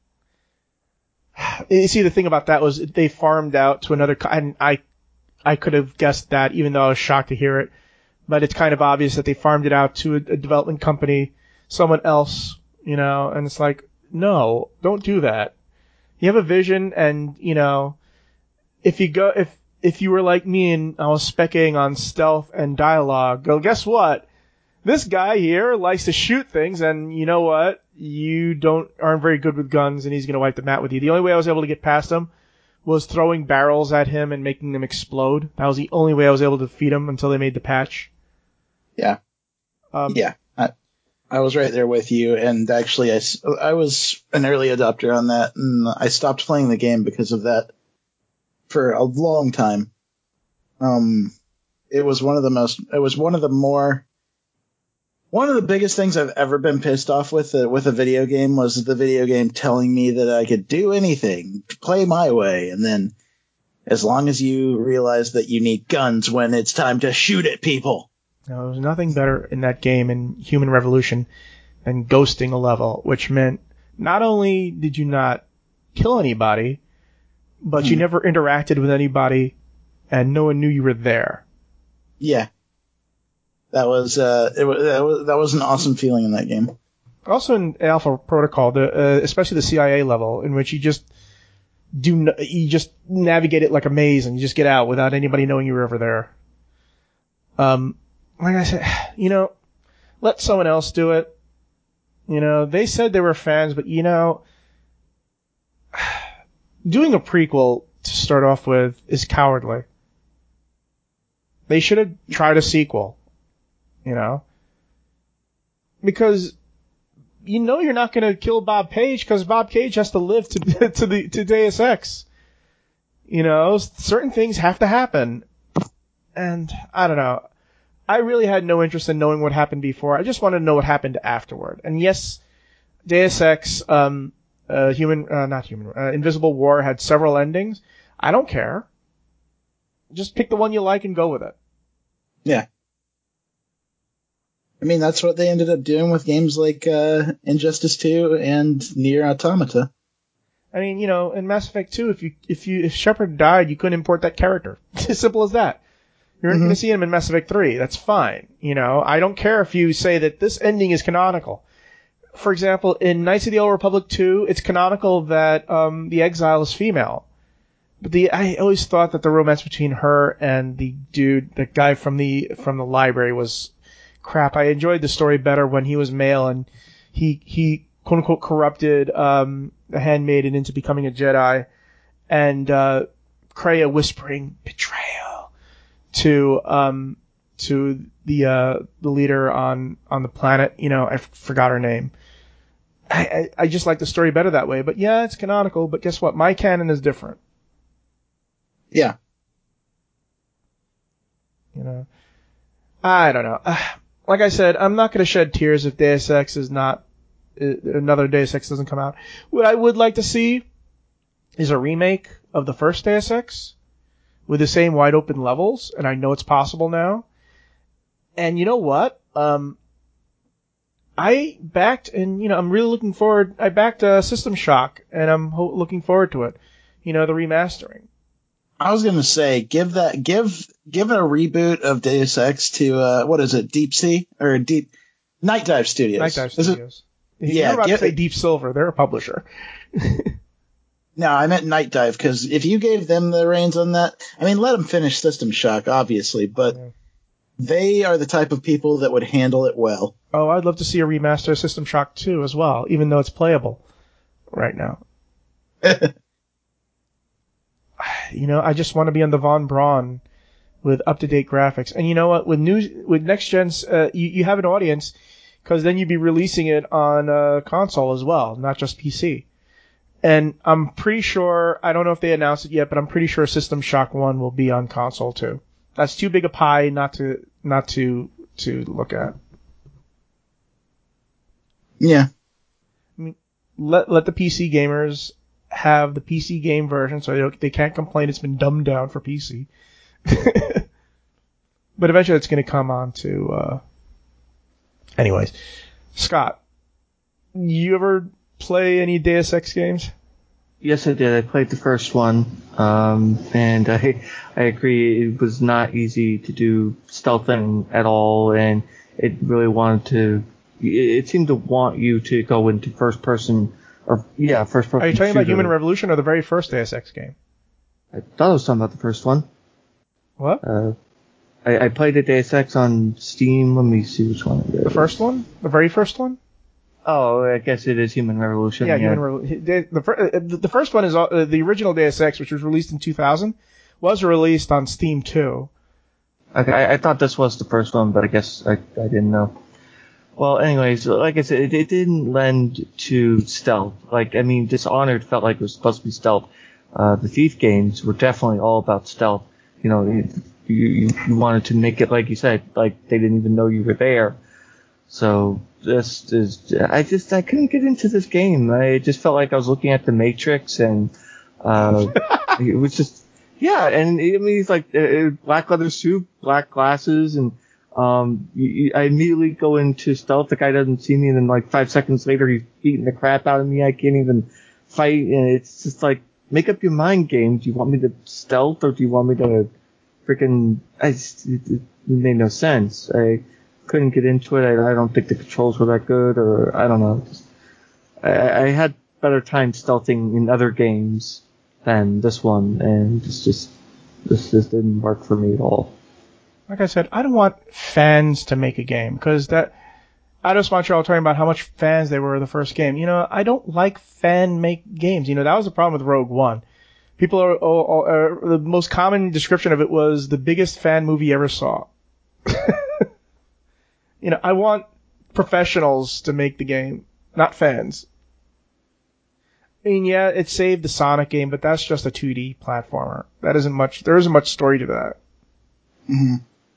you see, the thing about that was they farmed out to another, and I, I could have guessed that, even though I was shocked to hear it. But it's kind of obvious that they farmed it out to a, a development company, someone else, you know, and it's like, no, don't do that. You have a vision, and, you know, if you go, if, if you were like me and I was specking on stealth and dialogue, go, guess what? This guy here likes to shoot things, and you know what? You don't, aren't very good with guns, and he's going to wipe the mat with you. The only way I was able to get past him was throwing barrels at him and making them explode. That was the only way I was able to defeat him until they made the patch. Yeah. Um, yeah. I, I was right there with you. And actually, I, I was an early adopter on that. And I stopped playing the game because of that for a long time. Um, it was one of the most, it was one of the more, one of the biggest things I've ever been pissed off with uh, with a video game was the video game telling me that I could do anything, play my way, and then as long as you realize that you need guns when it's time to shoot at people. Now, there was nothing better in that game in Human Revolution than ghosting a level, which meant not only did you not kill anybody, but hmm. you never interacted with anybody, and no one knew you were there. Yeah. That was uh, it was that was that was an awesome feeling in that game. Also in Alpha Protocol, the uh, especially the C I A level, in which you just do no, you just navigate it like a maze, and you just get out without anybody knowing you were ever there. Um, like I said, you know, let someone else do it. You know, they said they were fans, but you know, doing a prequel to start off with is cowardly. They should have tried a sequel. You know, because you know you're not going to kill Bob Page because Bob Page has to live to to the to Deus Ex. You know, certain things have to happen. And I don't know. I really had no interest in knowing what happened before. I just wanted to know what happened afterward. And yes, Deus Ex, um, uh, human, uh, not human, uh, Invisible War had several endings. I don't care. Just pick the one you like and go with it. Yeah. I mean, that's what they ended up doing with games like uh, Injustice two and Nier Automata. I mean, you know, in Mass Effect two, if you if you if Shepard died, you couldn't import that character. It's as simple as that. You're mm-hmm. going to see him in Mass Effect three. That's fine. You know, I don't care if you say that this ending is canonical. For example, in Knights of the Old Republic two, it's canonical that um, the exile is female. But the I always thought that the romance between her and the dude, the guy from the from the library, was crap. I enjoyed the story better when he was male and he he quote unquote corrupted um, a handmaiden into becoming a Jedi, and uh, Kreia whispering betrayal to um to the uh the leader on on the planet. You know, I f- forgot her name. I, I I just like the story better that way. But yeah, it's canonical. But guess what? My canon is different. Yeah. You know, I don't know. Uh, like I said, I'm not going to shed tears if Deus Ex is not uh, another Deus Ex doesn't come out. What I would like to see is a remake of the first Deus Ex with the same wide open levels, and I know it's possible now. And you know what? Um, I backed, and you know, I'm really looking forward. I backed uh, System Shock, and I'm ho- looking forward to it. You know, the remastering. I was gonna say, give that, give, give a reboot of Deus Ex to uh, what is it, Deep Sea or Deep Night Dive Studios? Night Dive Studios. It, You're yeah, about give, to say Deep Silver. They're a publisher. No, I meant Night Dive, because if you gave them the reins on that, I mean, let them finish System Shock, obviously, but yeah. They are the type of people that would handle it well. Oh, I'd love to see a remaster of System Shock two as well, even though it's playable right now. You know, I just want to be on the Von Braun with up-to-date graphics. And you know what? With new, with next gens, uh, you, you have an audience, because then you'd be releasing it on uh, console as well, not just P C. And I'm pretty sure, I don't know if they announced it yet, but I'm pretty sure System Shock one will be on console too. That's too big a pie not to not to to look at. Yeah. I mean, let let the P C gamers have the P C game version, so they don't, they can't complain it's been dumbed down for P C. But eventually, it's going to come on to. Uh... Anyways, Scott, you ever play any Deus Ex games? Yes, I did. I played the first one, um, and I I agree it was not easy to do stealthing at all, and it really wanted to. It seemed to want you to go into first person, or yeah, first person. Are you talking shooter. about Human Revolution or the very first Deus Ex game? I thought I was talking about the first one. What? Uh, I, I played a Deus Ex on Steam. Let me see which one it is. The first one? The very first one? Oh, I guess it is Human Revolution. Yeah, yeah. Human Revolution. The, the, the first one is uh, the original Deus Ex, which was released in two thousand, was released on Steam too. Okay, I, I thought this was the first one, but I guess I, I didn't know. Well, anyways, like I said, it, it didn't lend to stealth. Like, I mean, Dishonored felt like it was supposed to be stealth. Uh, the Thief games were definitely all about stealth. You know, you, you, you wanted to make it, like you said, like they didn't even know you were there. So this is, I just, I couldn't get into this game. I just felt like I was looking at the Matrix, and uh, it was just, yeah. And I mean, he's like uh, black leather suit, black glasses, and um, you, you, I immediately go into stealth. The guy doesn't see me, and then like five seconds later, he's beating the crap out of me. I can't even fight, and it's just like, make up your mind, game. Do you want me to stealth, or do you want me to freaking? I just, it, it made no sense. I couldn't get into it. I, I don't think the controls were that good, or I don't know. Just, I, I had better time stealthing in other games than this one, and it's just this just didn't work for me at all. Like I said, I don't want fans to make a game, because that Eidos Montreal talking about how much fans they were of the first game. You know, I don't like fan make games. You know, that was the problem with Rogue One. People are, are, are the most common description of it was the biggest fan movie you ever saw. You know, I want professionals to make the game, not fans. I mean, yeah, it saved the Sonic game, but that's just a two D platformer. That isn't much. There isn't much story to that. Mm-hmm.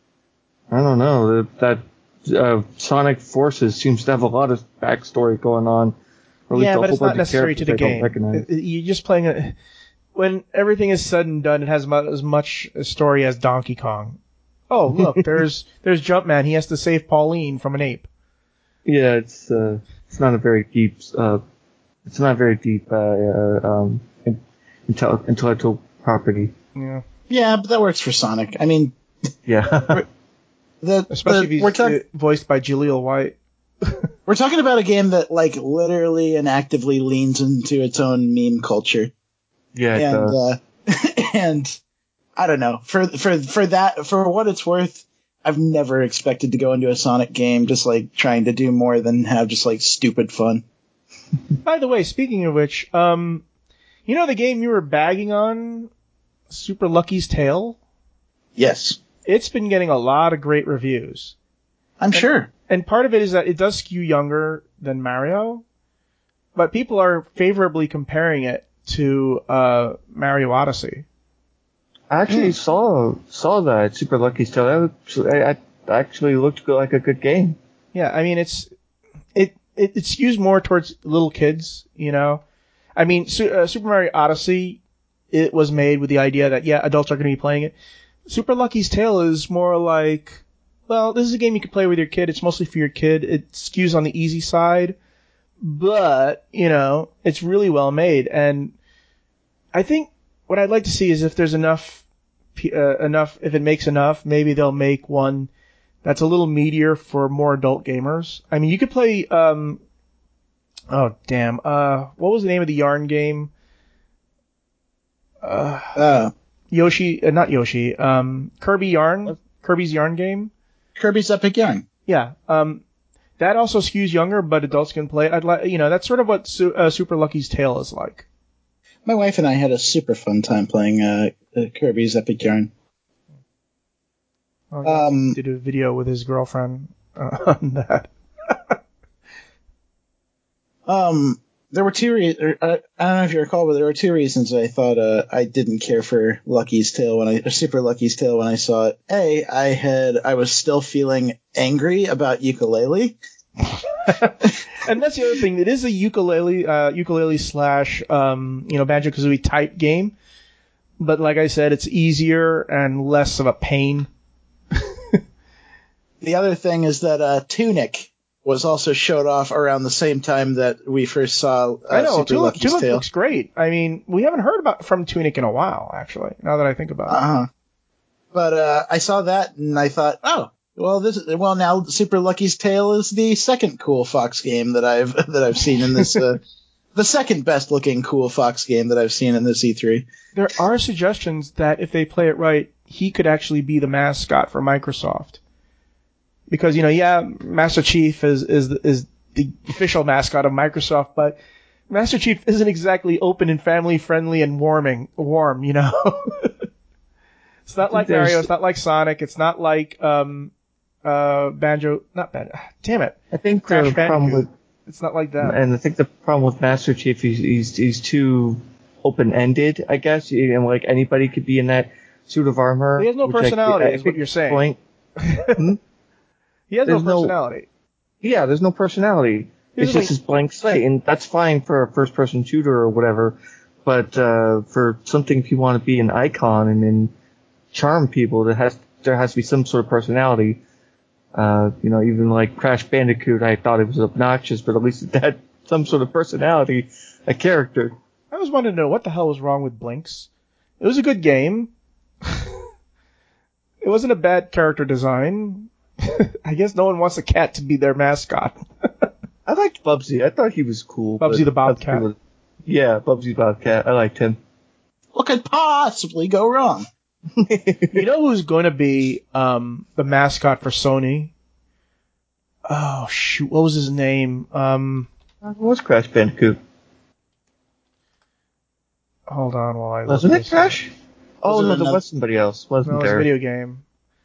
I don't know. That uh, Sonic Forces seems to have a lot of backstory going on. Or at Yeah, least a but whole it's not bunch of necessary to the characters I don't game. recognize. It- it- You're just playing a. When everything is said and done, it has mu- as much a story as Donkey Kong. Oh, look, there's there's Jumpman. He has to save Pauline from an ape. Yeah, it's uh, it's not a very deep uh, it's not a very deep uh, uh, um, in- intel- intellectual property. Yeah, Yeah, but that works for Sonic. I mean, Yeah. the, especially the if we're he's talking uh, voiced by Jaleel White. we're talking about a game that like literally and actively leans into its own meme culture. Yeah, it and does. uh, and I don't know, for for for that, for what it's worth, I've never expected to go into a Sonic game just like trying to do more than have just like stupid fun. By the way, speaking of which, um, you know the game you were bagging on, Super Lucky's Tale? Yes, It's been getting a lot of great reviews. I'm sure. And part of it is that it does skew younger than Mario, but people are favorably comparing it to uh, Mario Odyssey. I actually saw saw that Super Lucky Tale. That was, I, I actually looked good, like a good game. Yeah, I mean it's it it, it skews more towards little kids, you know. I mean, Su- uh, Super Mario Odyssey, it was made with the idea that yeah, adults are going to be playing it. Super Lucky's Tale is more like, well, this is a game you can play with your kid. It's mostly for your kid. It skews on the easy side, but you know, it's really well made. And I think what I'd like to see is if there's enough, uh, enough, if it makes enough, maybe they'll make one that's a little meatier for more adult gamers. I mean, you could play, um, oh damn, uh, what was the name of the yarn game? Uh, Uh, Yoshi, uh, not Yoshi, um, Kirby Yarn, Kirby's Yarn game. Kirby's Epic Yarn. Yeah, um, that also skews younger, but adults can play it. I'd like, you know, that's sort of what Su- uh, Super Lucky's Tale is like. My wife and I had a super fun time playing uh, uh, Kirby's Epic Yarn. Oh, yeah, Um, he did a video with his girlfriend uh, on that. Um, there were two. Re- or, uh, I don't know if you recall, but there were two reasons I thought uh, I didn't care for Lucky's Tale when I or Super Lucky's Tale when I saw it. A, I had I was still feeling angry about ukulele. And that's the other thing. It is a ukulele, uh, ukulele slash, um, you know, Banjo-Kazooie type game. But like I said, it's easier and less of a pain. The other thing is that uh, Tunic was also showed off around the same time that we first saw uh, I know, Super Tunic, Lucky's Tunic Tale. looks great. I mean, we haven't heard about from Tunic in a while, actually, now that I think about it. Uh-huh. But uh, I saw that and I thought, oh, well, this well now Super Lucky's Tale is the second cool Fox game that I've that I've seen in this. Uh, the second best looking cool Fox game that I've seen in this E three. There are suggestions that if they play it right, he could actually be the mascot for Microsoft. Because, you know, yeah, Master Chief is, is, is the official mascot of Microsoft, but Master Chief isn't exactly open and family friendly and warming, warm, you know? It's not like There's- Mario, it's not like Sonic, it's not like, um, uh, Banjo, not Banjo, damn it. I think Crash the problem Bandicoot. with It's not like that. and I think the problem with Master Chief he's he's, he's too open ended. I guess and like anybody could be in that suit of armor. He has no which I- personality, I is what think you're saying. Point, He has no There's no- personality. yeah, there's no personality. Here's It's the just thing. this blank slate, and that's fine for a first person shooter or whatever. But uh, for something, if you want to be an icon and, and charm people, there has there has to be some sort of personality. Uh, you know, even like Crash Bandicoot, I thought it was obnoxious, but at least it had some sort of personality, a character. I was wanting to know what the hell was wrong with Blinks. It was a good game. It wasn't a bad character design. I guess no one wants a cat to be their mascot. I liked Bubsy. I thought he was cool. Bubsy but the Bobcat. was- yeah, Bubsy Bobcat. I liked him. What could possibly go wrong? You know who's going to be um, the mascot for Sony? Oh shoot, what was his name? Um, It was Crash Bandicoot. hold on while I look Wasn't it this Crash? Oh, Was it no, there another- was somebody else, up. wasn't No, it was a there? video game.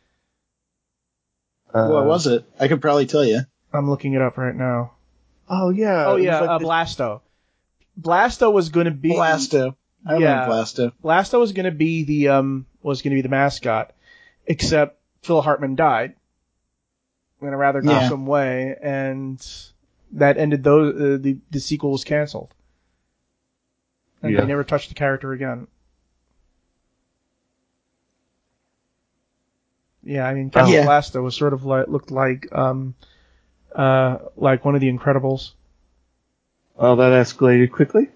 Uh, What was it? I could probably tell you. I'm looking it up right now. Oh, yeah. Oh it was yeah, like uh, this- Blasto. Blasto was going to be Blasto. I yeah, remember Blasto. Blasto was going to be the um was going to be the mascot, except Phil Hartman died in a rather Yeah. gruesome way, and that ended those. Uh, the the sequel was canceled, and Yeah. they never touched the character again. Yeah, I mean, Castle Yeah. Blasto was sort of like looked like um uh like one of the Incredibles. Well, that escalated quickly.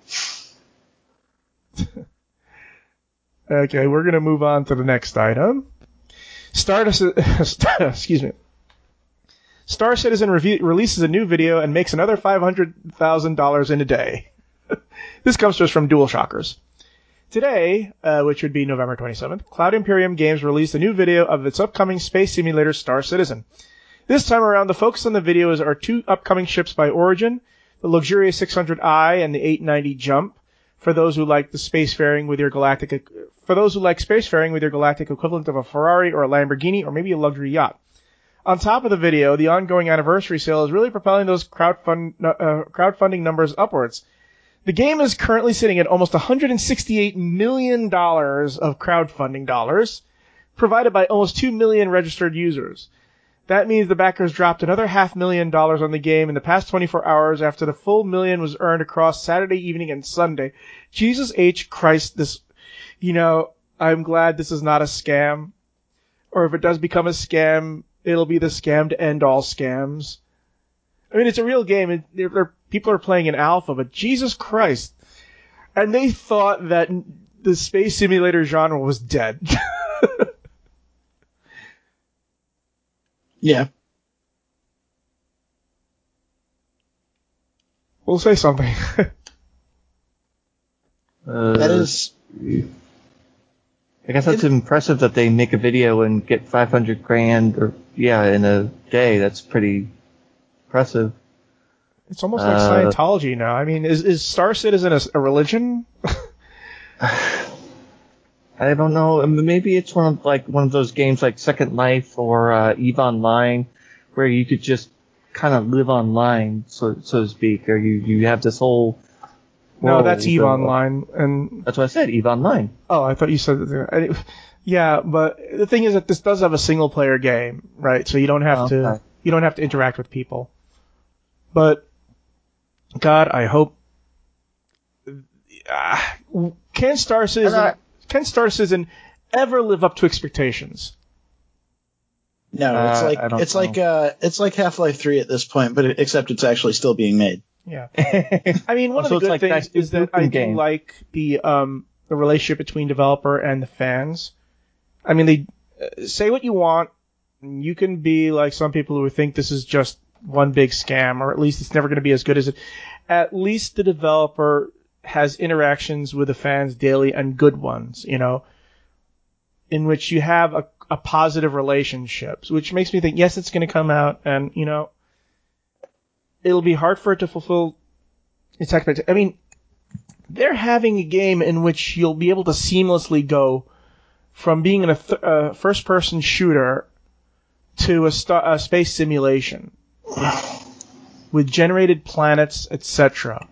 Okay, we're gonna move on to the next item. Star excuse me. Star Citizen review, releases a new video and makes another five hundred thousand dollars in a day. This comes to us from DualShockers. Today, uh, which would be November twenty-seventh, Cloud Imperium Games released a new video of its upcoming space simulator Star Citizen. This time around, the focus on the videos are two upcoming ships by Origin, the luxurious six hundred i and the eight ninety Jump. For those who like the spacefaring with your galactic, for those who like spacefaring with your galactic equivalent of a Ferrari or a Lamborghini or maybe a luxury yacht. On top of the video, the ongoing anniversary sale is really propelling those crowdfund, uh, crowdfunding numbers upwards. The game is currently sitting at almost one hundred sixty-eight million dollars of crowdfunding dollars, provided by almost two million registered users. That means the backers dropped another half million dollars on the game in the past twenty-four hours after the full million was earned across Saturday evening and Sunday. Jesus H. Christ, this, you know, I'm glad this is not a scam. Or if it does become a scam, it'll be the scam to end all scams. I mean, it's a real game. It, they're, they're, people are playing in alpha, but Jesus Christ. And they thought that the space simulator genre was dead. Yeah. We'll say something. Uh, That is. I guess that's It- impressive that they make a video and get five hundred grand or yeah in a day. That's pretty impressive. It's almost like Uh, Scientology now. I mean, is, is Star Citizen a, a religion? I don't know. Maybe it's one of like one of those games like Second Life or uh, EVE Online, where you could just kind of live online, so so to speak, or you you have this whole. No, that's EVE of- Online. And That's what I said. EVE Online. oh, I thought you said that. I- Yeah, but the thing is that this does have a single player game, right? So you don't have Oh, to okay. you don't have to interact with people. But God, I hope. Ah, can Star Citizen And I- can Star Citizen ever live up to expectations? No, it's Uh, like I don't it's know. like uh, it's like Half-Life three at this point, but it, except it's actually still being made. Yeah. I mean, one So of the it's good like things that is that I do game. like the um the relationship between developer and the fans. I mean, they uh, say what you want. You can be like some people who think this is just one big scam, or at least it's never going to be as good as it. At least the developer has interactions with the fans daily and good ones, you know, in which you have a, a positive relationships, which makes me think, yes, it's going to come out, and you know, it'll be hard for it to fulfill its expectations. I mean, they're having a game in which you'll be able to seamlessly go from being in a th- uh, first-person shooter to a, sta- a space simulation with generated planets, et cetera.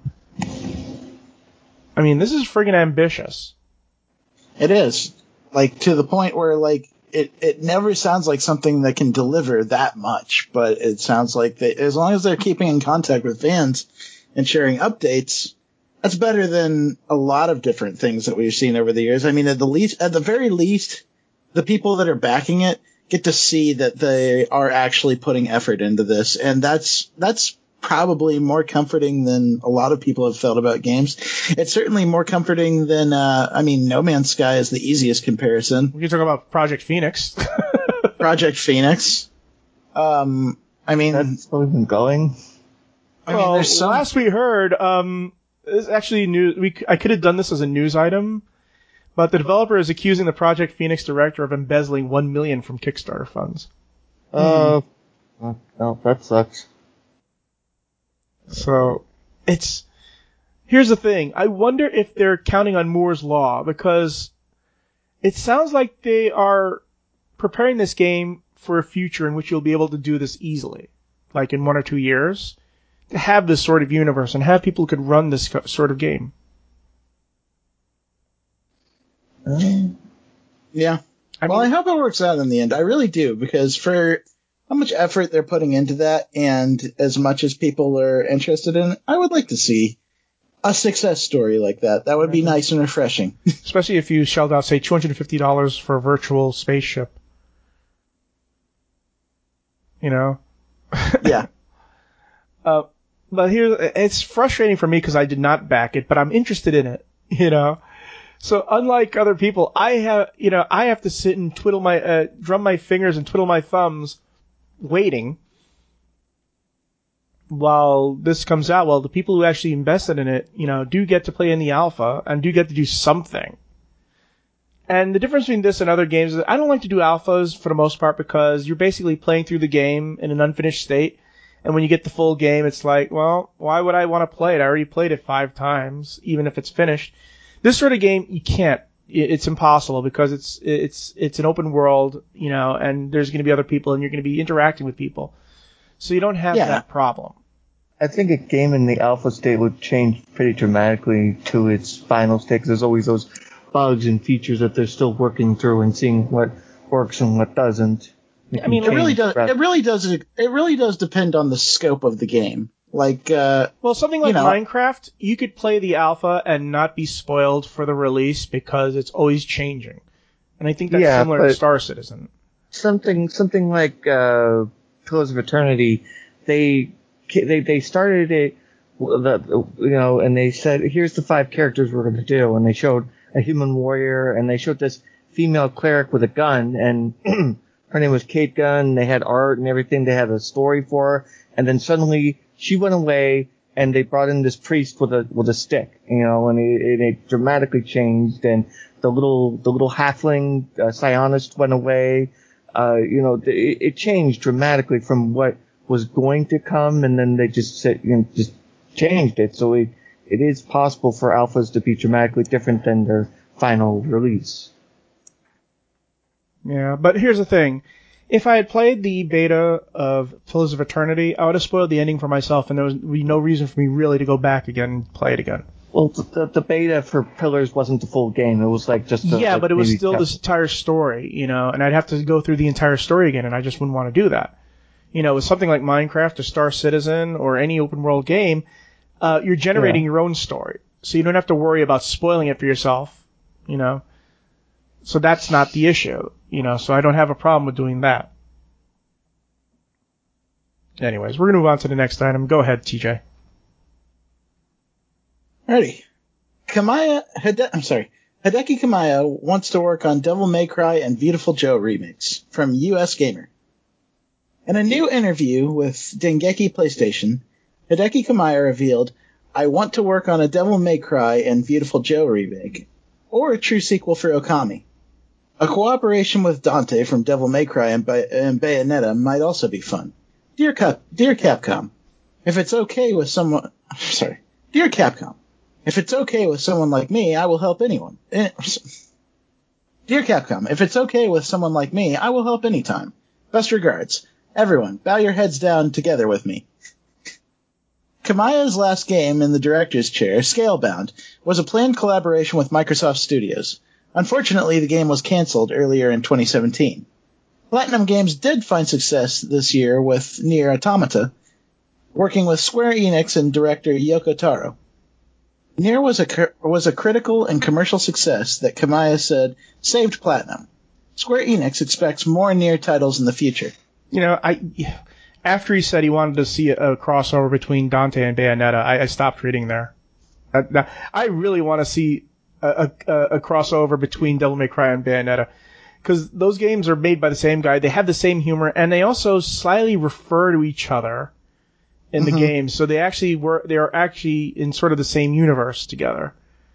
I mean, this is friggin' ambitious. It is like to the point where like it it never sounds like something that can deliver that much, but it sounds like they, as long as they're keeping in contact with fans and sharing updates, that's better than a lot of different things that we've seen over the years. I mean, at the least, at the very least, the people that are backing it get to see that they are actually putting effort into this, and that's that's probably more comforting than a lot of people have felt about games. It's certainly more comforting than uh, I mean, No Man's Sky is the easiest comparison. We can talk about Project Phoenix. Project Phoenix. Um, I mean, That's still even going. I mean, well, there's some. last we heard, um, it's actually new. We I could have done this as a news item, but the developer is accusing the Project Phoenix director of embezzling one million from Kickstarter funds. Uh, well, no, that sucks. So it's here's the thing. I wonder if they're counting on Moore's law, because it sounds like they are preparing this game for a future in which you'll be able to do this easily, like in one or two years. have this sort of universe and have people who could run this sort of game. Um, yeah. I well, mean, I hope it works out in the end. I really do, because for how much effort they're putting into that and as much as people are interested in it, I would like to see a success story like that. That would be nice and refreshing. Especially if you shelled out, say, two hundred fifty dollars for a virtual spaceship. You know? Yeah. uh, but here, it's frustrating for me because I did not back it, but I'm interested in it, you know? So unlike other people, I have, you know, I have to sit and twiddle my, uh, drum my fingers and twiddle my thumbs waiting while this comes out. Well, the people who actually invested in it, you know, do get to play in the alpha and do get to do something. And the difference between this and other games is I don't like to do alphas for the most part because you're basically playing through the game in an unfinished state. And when you get the full game, it's like, well, why would I want to play it? I already played it five times, even if it's finished. This sort of game, you can't. It's impossible because it's it's it's an open world, you know, and there's going to be other people and you're going to be interacting with people. So you don't have yeah. that problem. I think a game in the alpha state would change pretty dramatically to its final state because there's always those bugs and features that they're still working through and seeing what works and what doesn't. It I mean, it really does. Rather- it really does. It really does depend on the scope of the game. Like, uh, well, something like you know, Minecraft, you could play the alpha and not be spoiled for the release because it's always changing, and I think that's yeah, similar to Star Citizen. Something, something like uh, Pillars of Eternity, they they they started it, the, you know, and they said, here's the five characters we're going to do, and they showed a human warrior, and they showed this female cleric with a gun, and her name was Kate Gunn. They had art and everything. They had a story for her, and then suddenly she went away, and they brought in this priest with a with a stick, you know, and it, it, it dramatically changed. And the little the little halfling uh, psionist went away. Uh, you know, it, it changed dramatically from what was going to come, and then they just said, you know, just changed it. So it it is possible for alphas to be dramatically different than their final release. Yeah, but here's the thing. If I had played the beta of Pillars of Eternity, I would have spoiled the ending for myself, and there would be no reason for me really to go back again and play it again. Well, the, the beta for Pillars wasn't the full game. It was like just a, yeah, like but it was still this entire story, you know, and I'd have to go through the entire story again, and I just wouldn't want to do that. You know, with something like Minecraft or Star Citizen or any open world game, uh, you're generating yeah. your own story, so you don't have to worry about spoiling it for yourself, you know. So that's not the issue, you know, so I don't have a problem with doing that. Anyways, we're going to move on to the next item. Go ahead, T J. Alrighty. Kamiya, Hide- I'm sorry. Hideki Kamiya wants to work on Devil May Cry and Beautiful Joe remakes from U S Gamer. In a new interview with Dengeki PlayStation, Hideki Kamiya revealed, I want to work on a Devil May Cry and Beautiful Joe remake, or a true sequel for Okami. A cooperation with Dante from Devil May Cry and, Bay- and Bayonetta might also be fun. Dear, Cap- Dear Capcom, if it's okay with someone... Sorry. Dear Capcom, if it's okay with someone like me, I will help anyone. Eh, Dear Capcom, if it's okay with someone like me, I will help anytime. Best regards. Everyone, bow your heads down together with me. Kamiya's last game in the director's chair, Scalebound, was a planned collaboration with Microsoft Studios. Unfortunately, the game was cancelled earlier in twenty seventeen. Platinum Games did find success this year with Nier Automata, working with Square Enix and director Yoko Taro. Nier was a was a critical and commercial success that Kamiya said saved Platinum. Square Enix expects more Nier titles in the future. You know, I after he said he wanted to see a, a crossover between Dante and Bayonetta, I, I stopped reading there. I, I really want to see a, a, a crossover between Devil May Cry and Bayonetta, because those games are made by the same guy. They have the same humor, and they also slightly refer to each other in the mm-hmm. game. So they actually were they are actually in sort of the same universe together.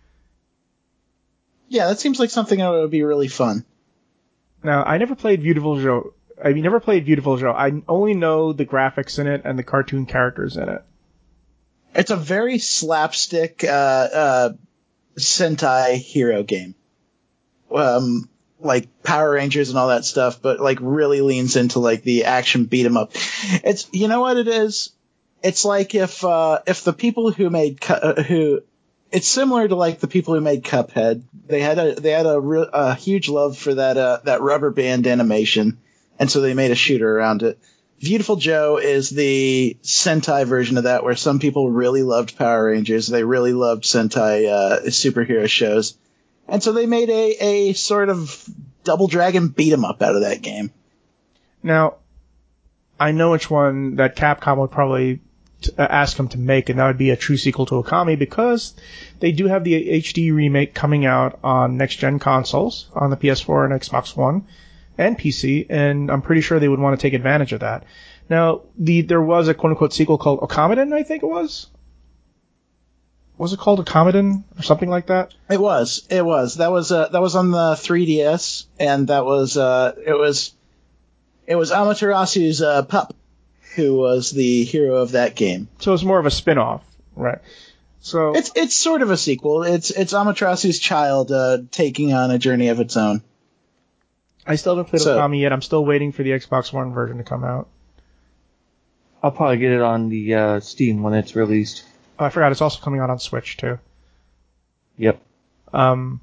Yeah, that seems like something that would be really fun. Now, I never played Beautiful Joe. I never played Beautiful Joe. I only know the graphics in it and the cartoon characters in it. It's a very slapstick uh, uh, Sentai hero game. Um, like Power Rangers and all that stuff, but like really leans into like the action beat 'em up. It's, you know what it is? it's like if uh, if the people who made Cu- uh, who it's similar to like the people who made Cuphead. They had a they had a, re- a huge love for that uh, that rubber band animation, and so they made a shooter around it. Beautiful Joe is the Sentai version of that, where some people really loved Power Rangers. They really loved Sentai uh, superhero shows. And so they made a, a sort of Double Dragon beat 'em up out of that game. Now, I know which one that Capcom would probably t- uh, ask them to make, and that would be a true sequel to Okami, because they do have the H D remake coming out on next-gen consoles, on the P S four and Xbox One and P C, and I'm pretty sure they would want to take advantage of that. Now, the there was a quote-unquote sequel called Okamiden, I think it was? Was it called Okamiden or something like that? It was. It was. That was uh, that was on the three D S, and that was uh, it was it was Amaterasu's uh, pup who was the hero of that game. So it's more of a spin-off, right? So it's it's sort of a sequel. It's it's Amaterasu's child uh, taking on a journey of its own. I still haven't played so, Okami yet. I'm still waiting for the Xbox One version to come out. I'll probably get it on the uh, Steam when it's released. Oh, I forgot. It's also coming out on Switch too. Yep. Um.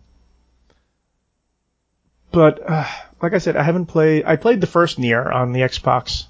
But uh, like I said, I haven't played. I played the first Nier on the Xbox.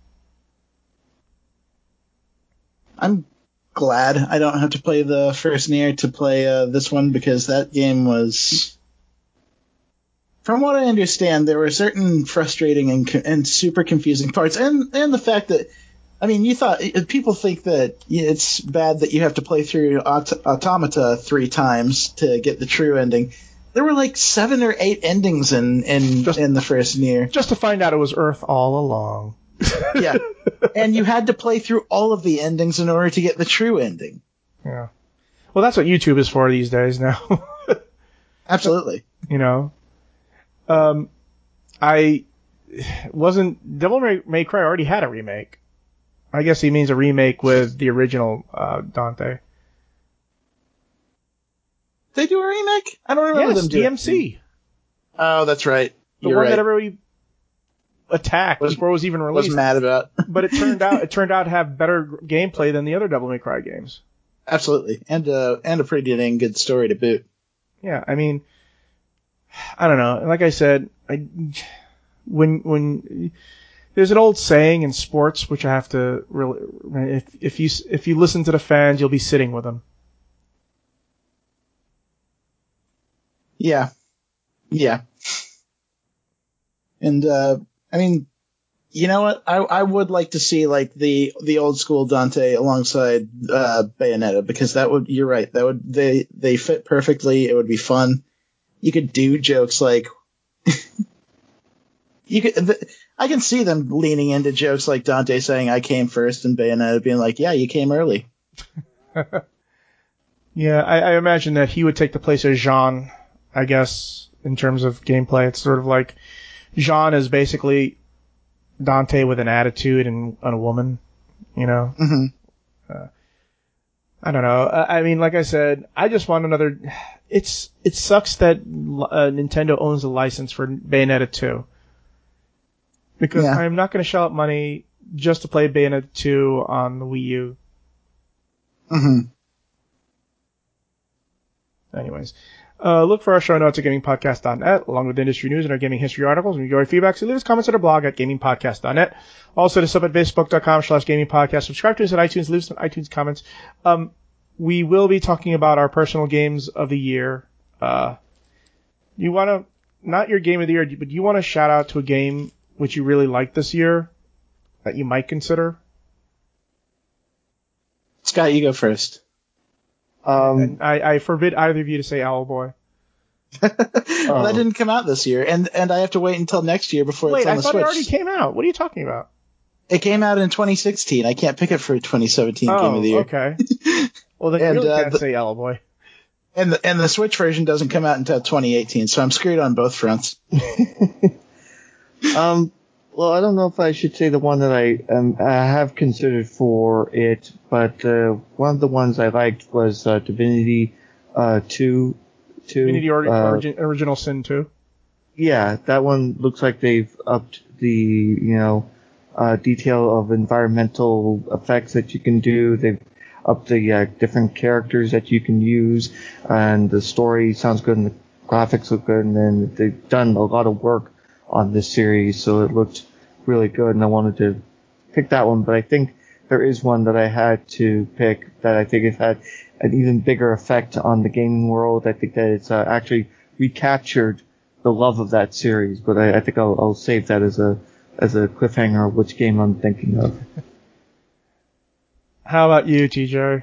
I'm glad I don't have to play the first Nier to play uh, this one, because that game was, from what I understand, there were certain frustrating and and super confusing parts, and and the fact that, I mean, you thought people think that it's bad that you have to play through Aut- Automata three times to get the true ending. There were like seven or eight endings in in, just, in the first Nier, just to find out it was Earth all along. Yeah, and you had to play through all of the endings in order to get the true ending. Yeah. Well, that's what YouTube is for these days now. Absolutely. You know, um, I wasn't Devil May, May Cry already had a remake. I guess he means a remake with the original uh, Dante. They do a remake? I don't remember yes, them doing D M C. it. Oh, that's right. The You're one right. that everybody attacked was, before it was even released. Was mad about. But it turned out it turned out to have better gameplay than the other Devil May Cry games. Absolutely, and uh, and a pretty dang good story to boot. Yeah, I mean, I don't know. Like I said, I when when there's an old saying in sports which I have to really if if you if you listen to the fans, you'll be sitting with them. Yeah, yeah, and uh, I mean, you know what? I I would like to see like the the old school Dante alongside uh, Bayonetta, because that would you're right. That would they they fit perfectly. It would be fun. You could do jokes like you could. The, I can see them leaning into jokes like Dante saying "I came first" and Bayonetta being like, "Yeah, you came early." Yeah, I, I imagine that he would take the place of Jean. I guess in terms of gameplay, it's sort of like Jean is basically Dante with an attitude and, and a woman, you know. Mm-hmm. Uh, I don't know. I, I mean, like I said, I just want another. It's it sucks that uh, Nintendo owns the license for Bayonetta two, because Yeah. I'm not going to shell out money just to play Bayonetta two on the Wii U. Mm-hmm. Anyways. Uh, look for our show notes at gaming podcast dot net, along with industry news and our gaming history articles. And enjoy feedback, so leave us comments at our blog at gaming podcast dot net. Also, to sub at facebook dot com slash gaming podcast. Subscribe to us at iTunes, leave us some iTunes comments. Um, we will be talking about our personal games of the year. Uh, you want to, not your game of the year, but you want to shout out to a game which you really liked this year that you might consider? Scott, you go first. Um, And I, I forbid either of you to say Owlboy. Well, Oh. that didn't come out this year, and and I have to wait until next year before Wait, it's on I the thought Switch. it already came out. What are you talking about? It came out in twenty sixteen. I can't pick it for twenty seventeen Game of the Year. Oh, okay. Well, then you And, really uh, can't the- say Owlboy. And the and the Switch version doesn't come out until twenty eighteen, so I'm screwed on both fronts. um, well, I don't know if I should say the one that I um, I have considered for it, but uh, one of the ones I liked was uh, Divinity uh, two. two Divinity or- uh, Origin, Original Sin two. Yeah, that one looks like they've upped the, you know, uh, detail of environmental effects that you can do. They've upped the uh, different characters that you can use, and the story sounds good, and the graphics look good, and then they've done a lot of work on this series, so it looked really good, and I wanted to pick that one. But I think there is one that I had to pick that I think has had an even bigger effect on the gaming world. I think that it's uh, actually recaptured the love of that series, but I, I think I'll, I'll save that as a as a cliffhanger of which game I'm thinking of. How about you, T J?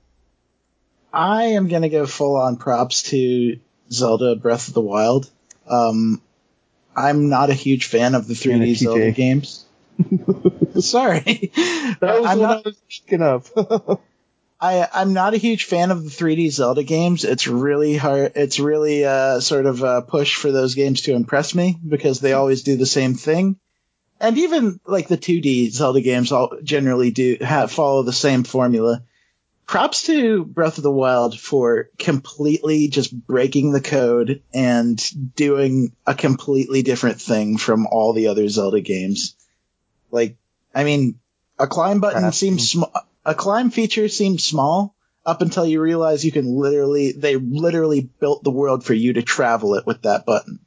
I am going to go full on props to Zelda Breath of the Wild. Um, I'm not a huge fan of the three D Zelda games. Sorry. That was I'm what not, I was thinking of. I, I'm not a huge fan of the three D Zelda games. It's really hard. It's really uh, sort of a push for those games to impress me because they always do the same thing. And even like the two D Zelda games all generally do have, follow the same formula. Props to Breath of the Wild for completely just breaking the code and doing a completely different thing from all the other Zelda games. Like, I mean, a climb button Perhaps. seems small. A climb feature seems small up until you realize you can literally, they literally built the world for you to travel it with that button.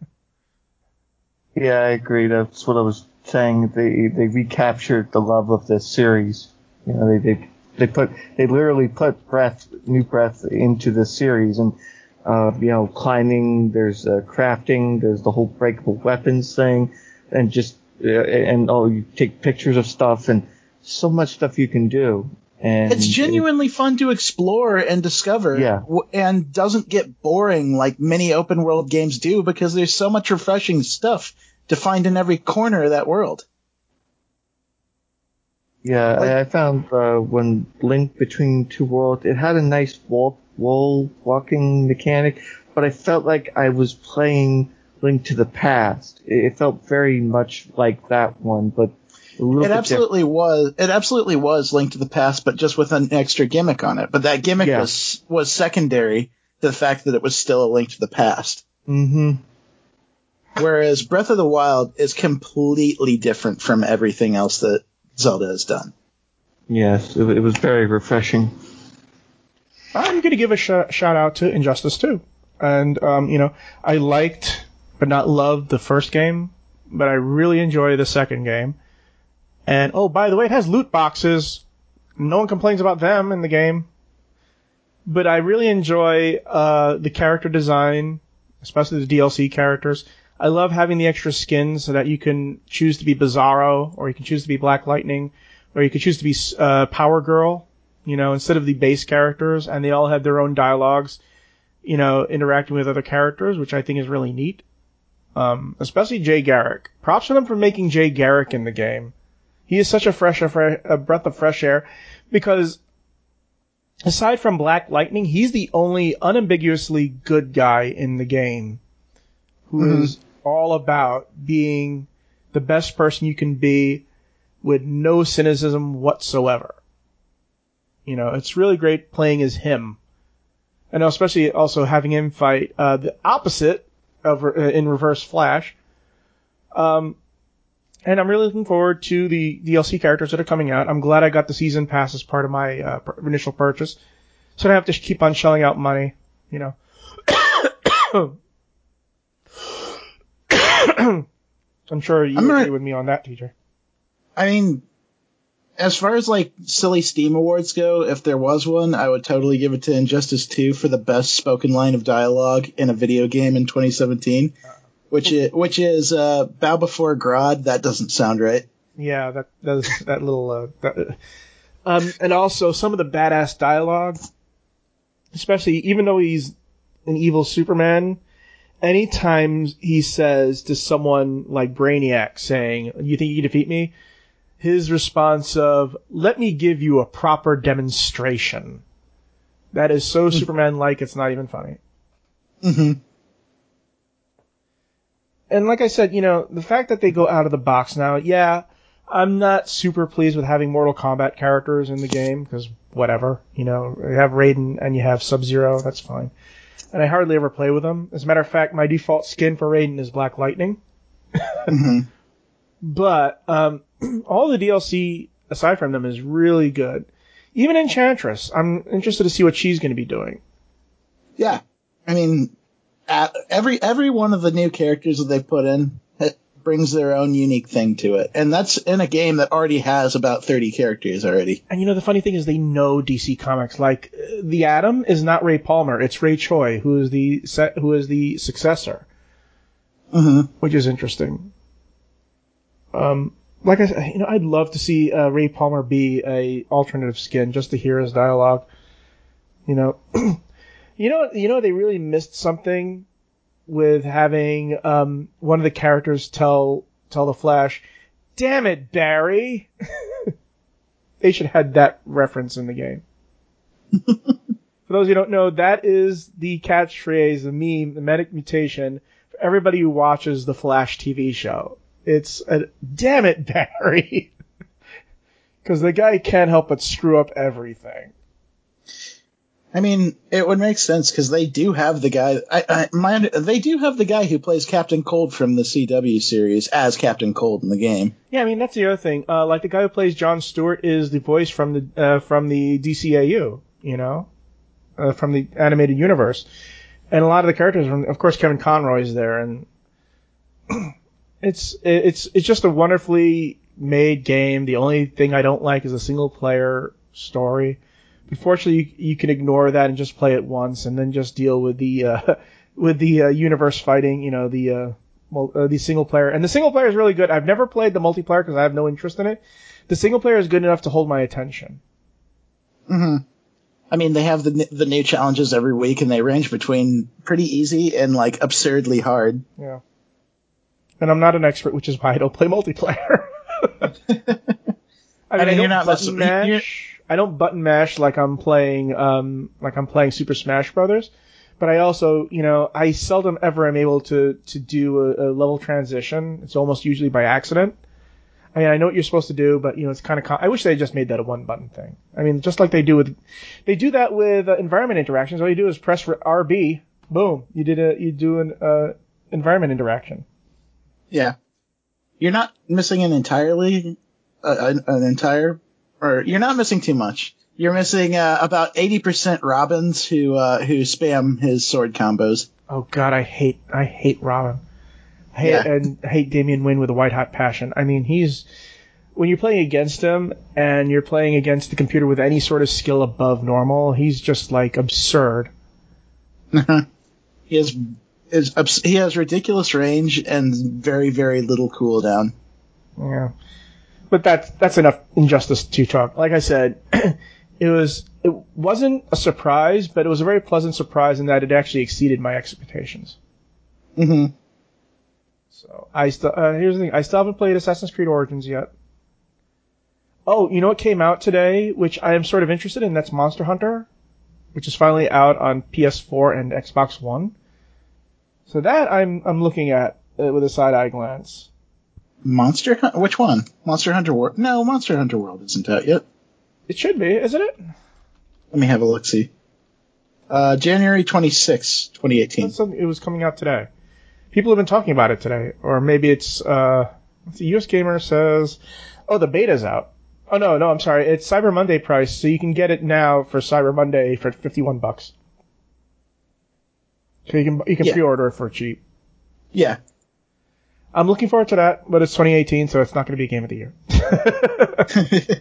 Yeah, I agree. That's what I was saying. They they recaptured the love of this series. You know, they they they put they literally put breath, new breath into this series, and uh, you know, climbing. There's uh, crafting. There's the whole breakable weapons thing, and just uh, and oh, you take pictures of stuff, and so much stuff you can do. And It's genuinely fun to explore and discover, Yeah. w- and doesn't get boring like many open world games do because there's so much refreshing stuff to find in every corner of that world. Yeah, Like- I I found uh, when Link Between Two Worlds, it had a nice walk, wall walking mechanic, but I felt like I was playing Link to the Past. It, it felt very much like that one, but a little It bit absolutely was. It absolutely was Link to the Past, but just with an extra gimmick on it. But that gimmick Yeah. was was secondary to the fact that it was still a Link to the Past. different. Mm-hmm. Whereas Breath of the Wild is completely different from everything else that Zelda has done. Yes, it, it was very refreshing. I'm going to give a sh- shout out to Injustice two. And, um, you know, I liked, but not loved the first game, but I really enjoy the second game. And, oh, by the way, it has loot boxes. No one complains about them in the game. But I really enjoy uh, the character design, especially the D L C characters. I love having the extra skins so that you can choose to be Bizarro, or you can choose to be Black Lightning, or you can choose to be uh, Power Girl, you know, instead of the base characters, and they all have their own dialogues, you know, interacting with other characters, which I think is really neat. Um, especially Jay Garrick. Props to them for making Jay Garrick in the game. He is such a fresh, a, fre- a breath of fresh air, because aside from Black Lightning, he's the only unambiguously good guy in the game, who Mhm. is all about being the best person you can be with no cynicism whatsoever. You know, it's really great playing as him. And especially also having him fight uh, the opposite of uh, in Reverse Flash. Um, and I'm really looking forward to the D L C characters that are coming out. I'm glad I got the season pass as part of my uh, pr- initial purchase, so I don't have to keep on shelling out money. You know. I'm sure you I'm agree not- with me on that, T J. I mean, as far as like silly Steam awards go, if there was one, I would totally give it to Injustice two for the best spoken line of dialogue in a video game in twenty seventeen, which is which is uh, "Bow before Grodd." That doesn't sound right. Yeah, that that, that little. Uh, that, um, and also some of the badass dialogue, especially even though he's an evil Superman, anytime he says to someone like Brainiac, saying, "You think you can defeat me?" His response of, "Let me give you a proper demonstration." That is so Superman-like, it's not even funny. Mm-hmm. And like I said, you know, the fact that they go out of the box now, yeah, I'm not super pleased with having Mortal Kombat characters in the game, because whatever, you know, you have Raiden and you have Sub-Zero, that's fine. And I hardly ever play with them. As a matter of fact, my default skin for Raiden is Black Lightning. Mm-hmm. But, um, all the D L C aside from them is really good. Even Enchantress, I'm interested to see what she's going to be doing. Yeah, I mean, at every every one of the new characters that they put in it brings their own unique thing to it, and that's in a game that already has about thirty characters already. And you know, the funny thing is they know D C Comics. Like, the Atom is not Ray Palmer; it's Ray Choi, who is the set, who is the successor, Mm-hmm. which is interesting. Um, like I said, you know, I'd love to see uh, Ray Palmer be a alternative skin just to hear his dialogue. You know, you know, you know, they really missed something with having um, one of the characters tell tell the Flash, "Damn it, Barry." They should have had that reference in the game. For those who don't know, that is the catchphrase, the meme, the medic mutation for everybody who watches the Flash T V show. It's a, "Damn it, Barry." Because the guy can't help but screw up everything. I mean, it would make sense because they do have the guy. I, I, my, they do have the guy who plays Captain Cold from the C W series as Captain Cold in the game. Yeah, I mean, that's the other thing. Uh, like, the guy who plays Jon Stewart is the voice from the uh, from the D C A U, you know, uh, from the animated universe. And a lot of the characters, from, of course, Kevin Conroy is there, and it's it's it's just a wonderfully made game. The only thing I don't like is a single player story. Unfortunately, you, you can ignore that and just play it once, and then just deal with the uh, with the uh, universe fighting. You know, the uh, well, uh, the single player, and the single player is really good. I've never played the multiplayer because I have no interest in it. The single player is good enough to hold my attention. Mm-hmm. I mean, they have the the new challenges every week, and they range between pretty easy and like absurdly hard. Yeah. And I'm not an expert, which is why I don't play multiplayer. I mean, I, mean, I you're don't not button messing- mash. you're- I don't button mash like I'm playing, um, like I'm playing Super Smash Brothers. But I also, you know, I seldom ever am able to to do a, a level transition. It's almost usually by accident. I mean, I know what you're supposed to do, but you know, it's kind of. Com- I wish they just made that a one button thing. I mean, just like they do with, they do that with uh, environment interactions. All you do is press R B, boom, you did a you do an uh, environment interaction. Yeah, you're not missing an entirely uh, an, an entire, or you're not missing too much. You're missing uh, about eighty percent Robins who uh, who spam his sword combos. Oh God, I hate I hate Robin. I hate, Yeah. and I hate Damian Wayne with a white hot passion. I mean, he's when you're playing against him and you're playing against the computer with any sort of skill above normal, he's just like absurd. he has is abs- he has ridiculous range and very very little cooldown. Yeah, but that's that's enough injustice to talk. Like I said, it was it wasn't a surprise, but it was a very pleasant surprise in that it actually exceeded my expectations. Mm-hmm. So I still uh, here's the thing: I still haven't played Assassin's Creed Origins yet. Oh, you know what came out today, which I am sort of interested in? That's Monster Hunter, which is finally out on P S four and Xbox One. So that I'm I'm looking at uh, with a side eye glance. Monster Hun- which one? Monster Hunter World? No, Monster Hunter World isn't out yet. It should be, isn't it? Let me have a look. See, uh, January twenty-sixth, twenty eighteen. That's something, it was coming out today. People have been talking about it today, or maybe it's uh, the U S Gamer says, oh, the beta's out. Oh no, no, I'm sorry, it's Cyber Monday price, so you can get it now for Cyber Monday for fifty-one bucks. So you can you can Yeah. pre-order it for cheap. Yeah. I'm looking forward to that, but it's twenty eighteen, so it's not going to be a game of the year.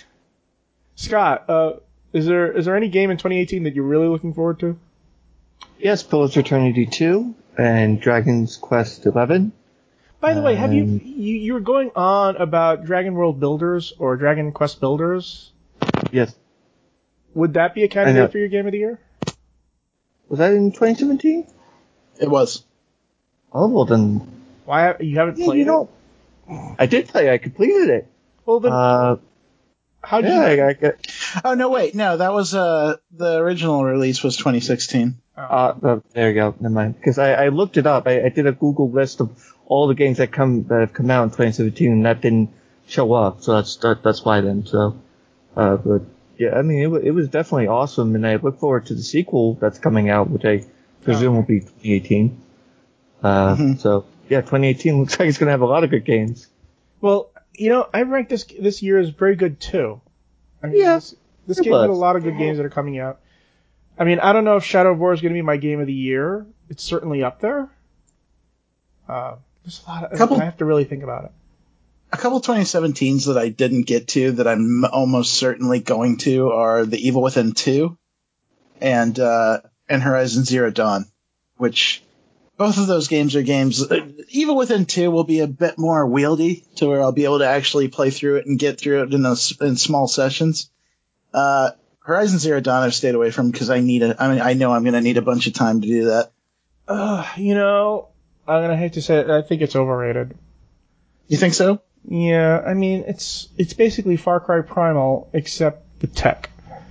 Scott, uh, is there is there any game in twenty eighteen that you're really looking forward to? Yes, Pillars of Eternity two and Dragon's Quest eleven. By the way, have you, Um, you you were going on about Dragon World Builders or Dragon Quest Builders? Yes. Would that be a I know. candidate for your game of the year? Was that in twenty seventeen? It was. Oh, well then. Why you haven't Yeah, played you know, I did play. I completed it. it? Well, then Uh, how did yeah, you? I, I got. Oh no, wait, no, that was uh the original release was twenty sixteen. Oh. Uh, uh, there you go. Never mind. Because I, I looked it up. I, I did a Google list of all the games that come that have come out in twenty seventeen, and that didn't show up. So that's that, that's why then. So, uh, but yeah, I mean, it, wa- it was definitely awesome, and I look forward to the sequel that's coming out, which I presume will be twenty eighteen. Uh, Mhm. so yeah, twenty eighteen looks like it's gonna have a lot of good games. Well, you know, I rank this this year as very good too. I mean, Yeah, this, this it game had a was. lot of good games that are coming out. I mean, I don't know if Shadow of War is going to be my game of the year. It's certainly up there. Uh, there's a lot of, Couple- I have to really think about it. A couple twenty seventeens that I didn't get to that I'm almost certainly going to are The Evil Within two and uh, and Horizon Zero Dawn, which both of those games are games. Uh, Evil Within two will be a bit more wieldy to where I'll be able to actually play through it and get through it in, those, in small sessions. Uh, Horizon Zero Dawn I've stayed away from because I need a. I mean, I know I'm going to need a bunch of time to do that. Uh, you know, I'm going to hate to say it, I think it's overrated. You think so? Yeah, I mean, it's it's basically Far Cry Primal, except the tech.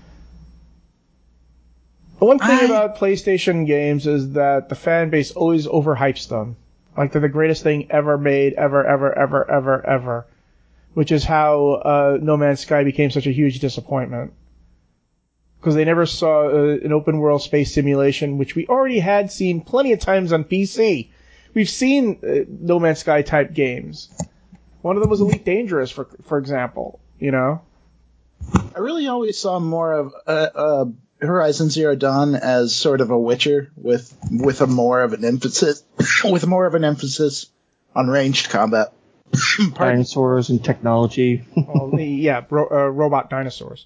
The one thing I- about PlayStation games is that the fan base always overhypes them. Like they're the greatest thing ever made, ever, ever, ever, ever, ever. Which is how uh, No Man's Sky became such a huge disappointment. Because they never saw uh, an open world space simulation, which we already had seen plenty of times on P C. We've seen uh, No Man's Sky type games. One of them was Elite Dangerous, for for example. You know, I really always saw more of uh, uh, Horizon Zero Dawn as sort of a Witcher with with a more of an emphasis with more of an emphasis on ranged combat. Pardon? Dinosaurs and technology. well, the, yeah, ro- uh, robot dinosaurs.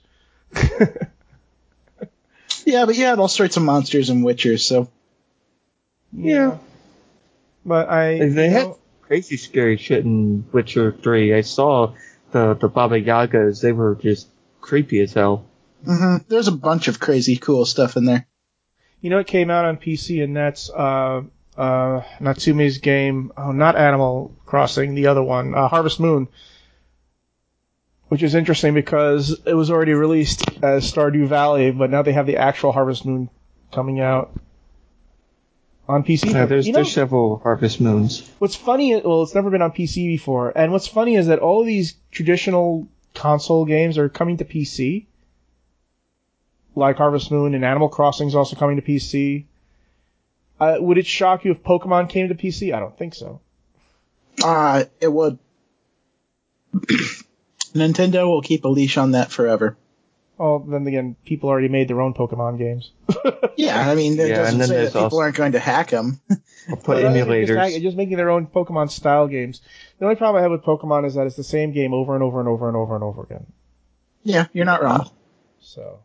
Yeah, but you had all sorts of monsters in Witcher, so Yeah. But I, They, they you had know, crazy scary shit in Witcher three. I saw the, the Baba Yagas. They were just creepy as hell. hmm there's a bunch of crazy cool stuff in there. you know, it came out on P C, and that's uh, uh, Natsume's game. Oh, not Animal Crossing, the other one, uh, Harvest Moon. Which is interesting because it was already released as Stardew Valley, but now they have the actual Harvest Moon coming out on P C. Yeah, there's You know, there's several Harvest Moons. what's funny, well, it's never been on P C before, and what's funny is that all of these traditional console games are coming to P C, like Harvest Moon, and Animal Crossing is also coming to P C. Uh, would it shock you if Pokemon came to P C? I don't think so. Uh, it would. Nintendo will keep a leash on that forever. Well, then again, people already made their own Pokemon games. Yeah, I mean, it Yeah, doesn't and then say that there's people also- aren't going to hack them. I'll put Well, they're Just, emulators. just making their own Pokemon style games. The only problem I have with Pokemon is that it's the same game over and over and over and over and over again. Yeah, you're not wrong. So,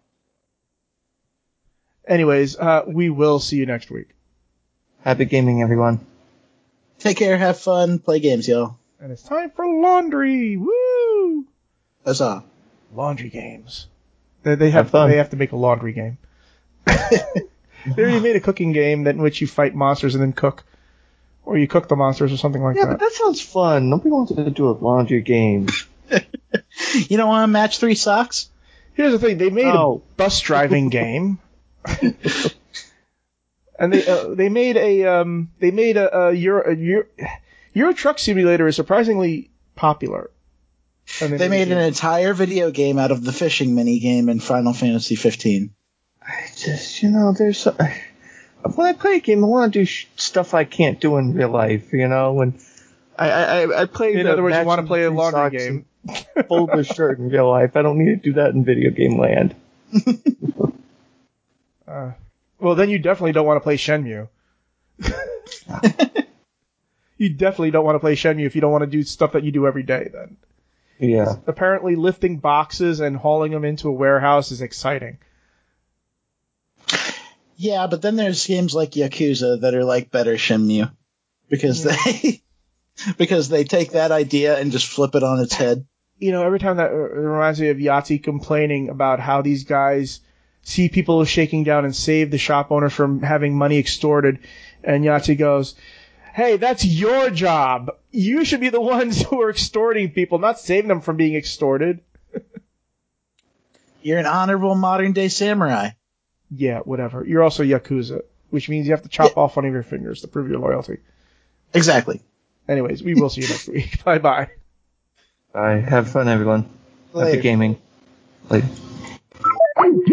anyways, uh, we will see you next week. Happy gaming, everyone. Take care, have fun, play games, y'all. And it's time for laundry. Woo! Huzzah. Laundry games. They, they have, Have fun. they have to make a laundry game. They already made a cooking game that in which you fight monsters and then cook, or you cook the monsters or something like Yeah, that. but that sounds fun. Nobody wants to do a laundry game. You don't want to match three socks? Here's the thing: they made Oh. a bus driving game, and they uh, they made a um they made a, a Euro a Euro, Euro Truck Simulator is surprisingly popular. And They made a an game. entire video game out of the fishing mini game in Final Fantasy fifteen. I just, you know, there's so, when I play a game, I want to do sh- stuff I can't do in real life. You know, when I I, I play. In the other words, you want to matching play a three laundry socks game. and Fold the shirt in real life. I don't need to do that in video game land. Uh, well, then you definitely don't want to play Shenmue. You definitely don't want to play Shenmue if you don't want to do stuff that you do every day. Then Yeah. apparently lifting boxes and hauling them into a warehouse is exciting. Yeah, but then there's games like Yakuza that are like better Shenmue. Because Yeah. they because they take that idea and just flip it on its head. You know, every time that uh, reminds me of Yahtzee complaining about how these guys see people shaking down and save the shop owner from having money extorted, and Yahtzee goes, "Hey, that's your job. You should be the ones who are extorting people, not saving them from being extorted." You're an honorable modern day samurai. Yeah, whatever. You're also Yakuza, which means you have to chop off one of your fingers to prove your loyalty. Exactly. Anyways, we will see you next week. Bye bye. Bye. Have fun, everyone. Later. Happy gaming. Later.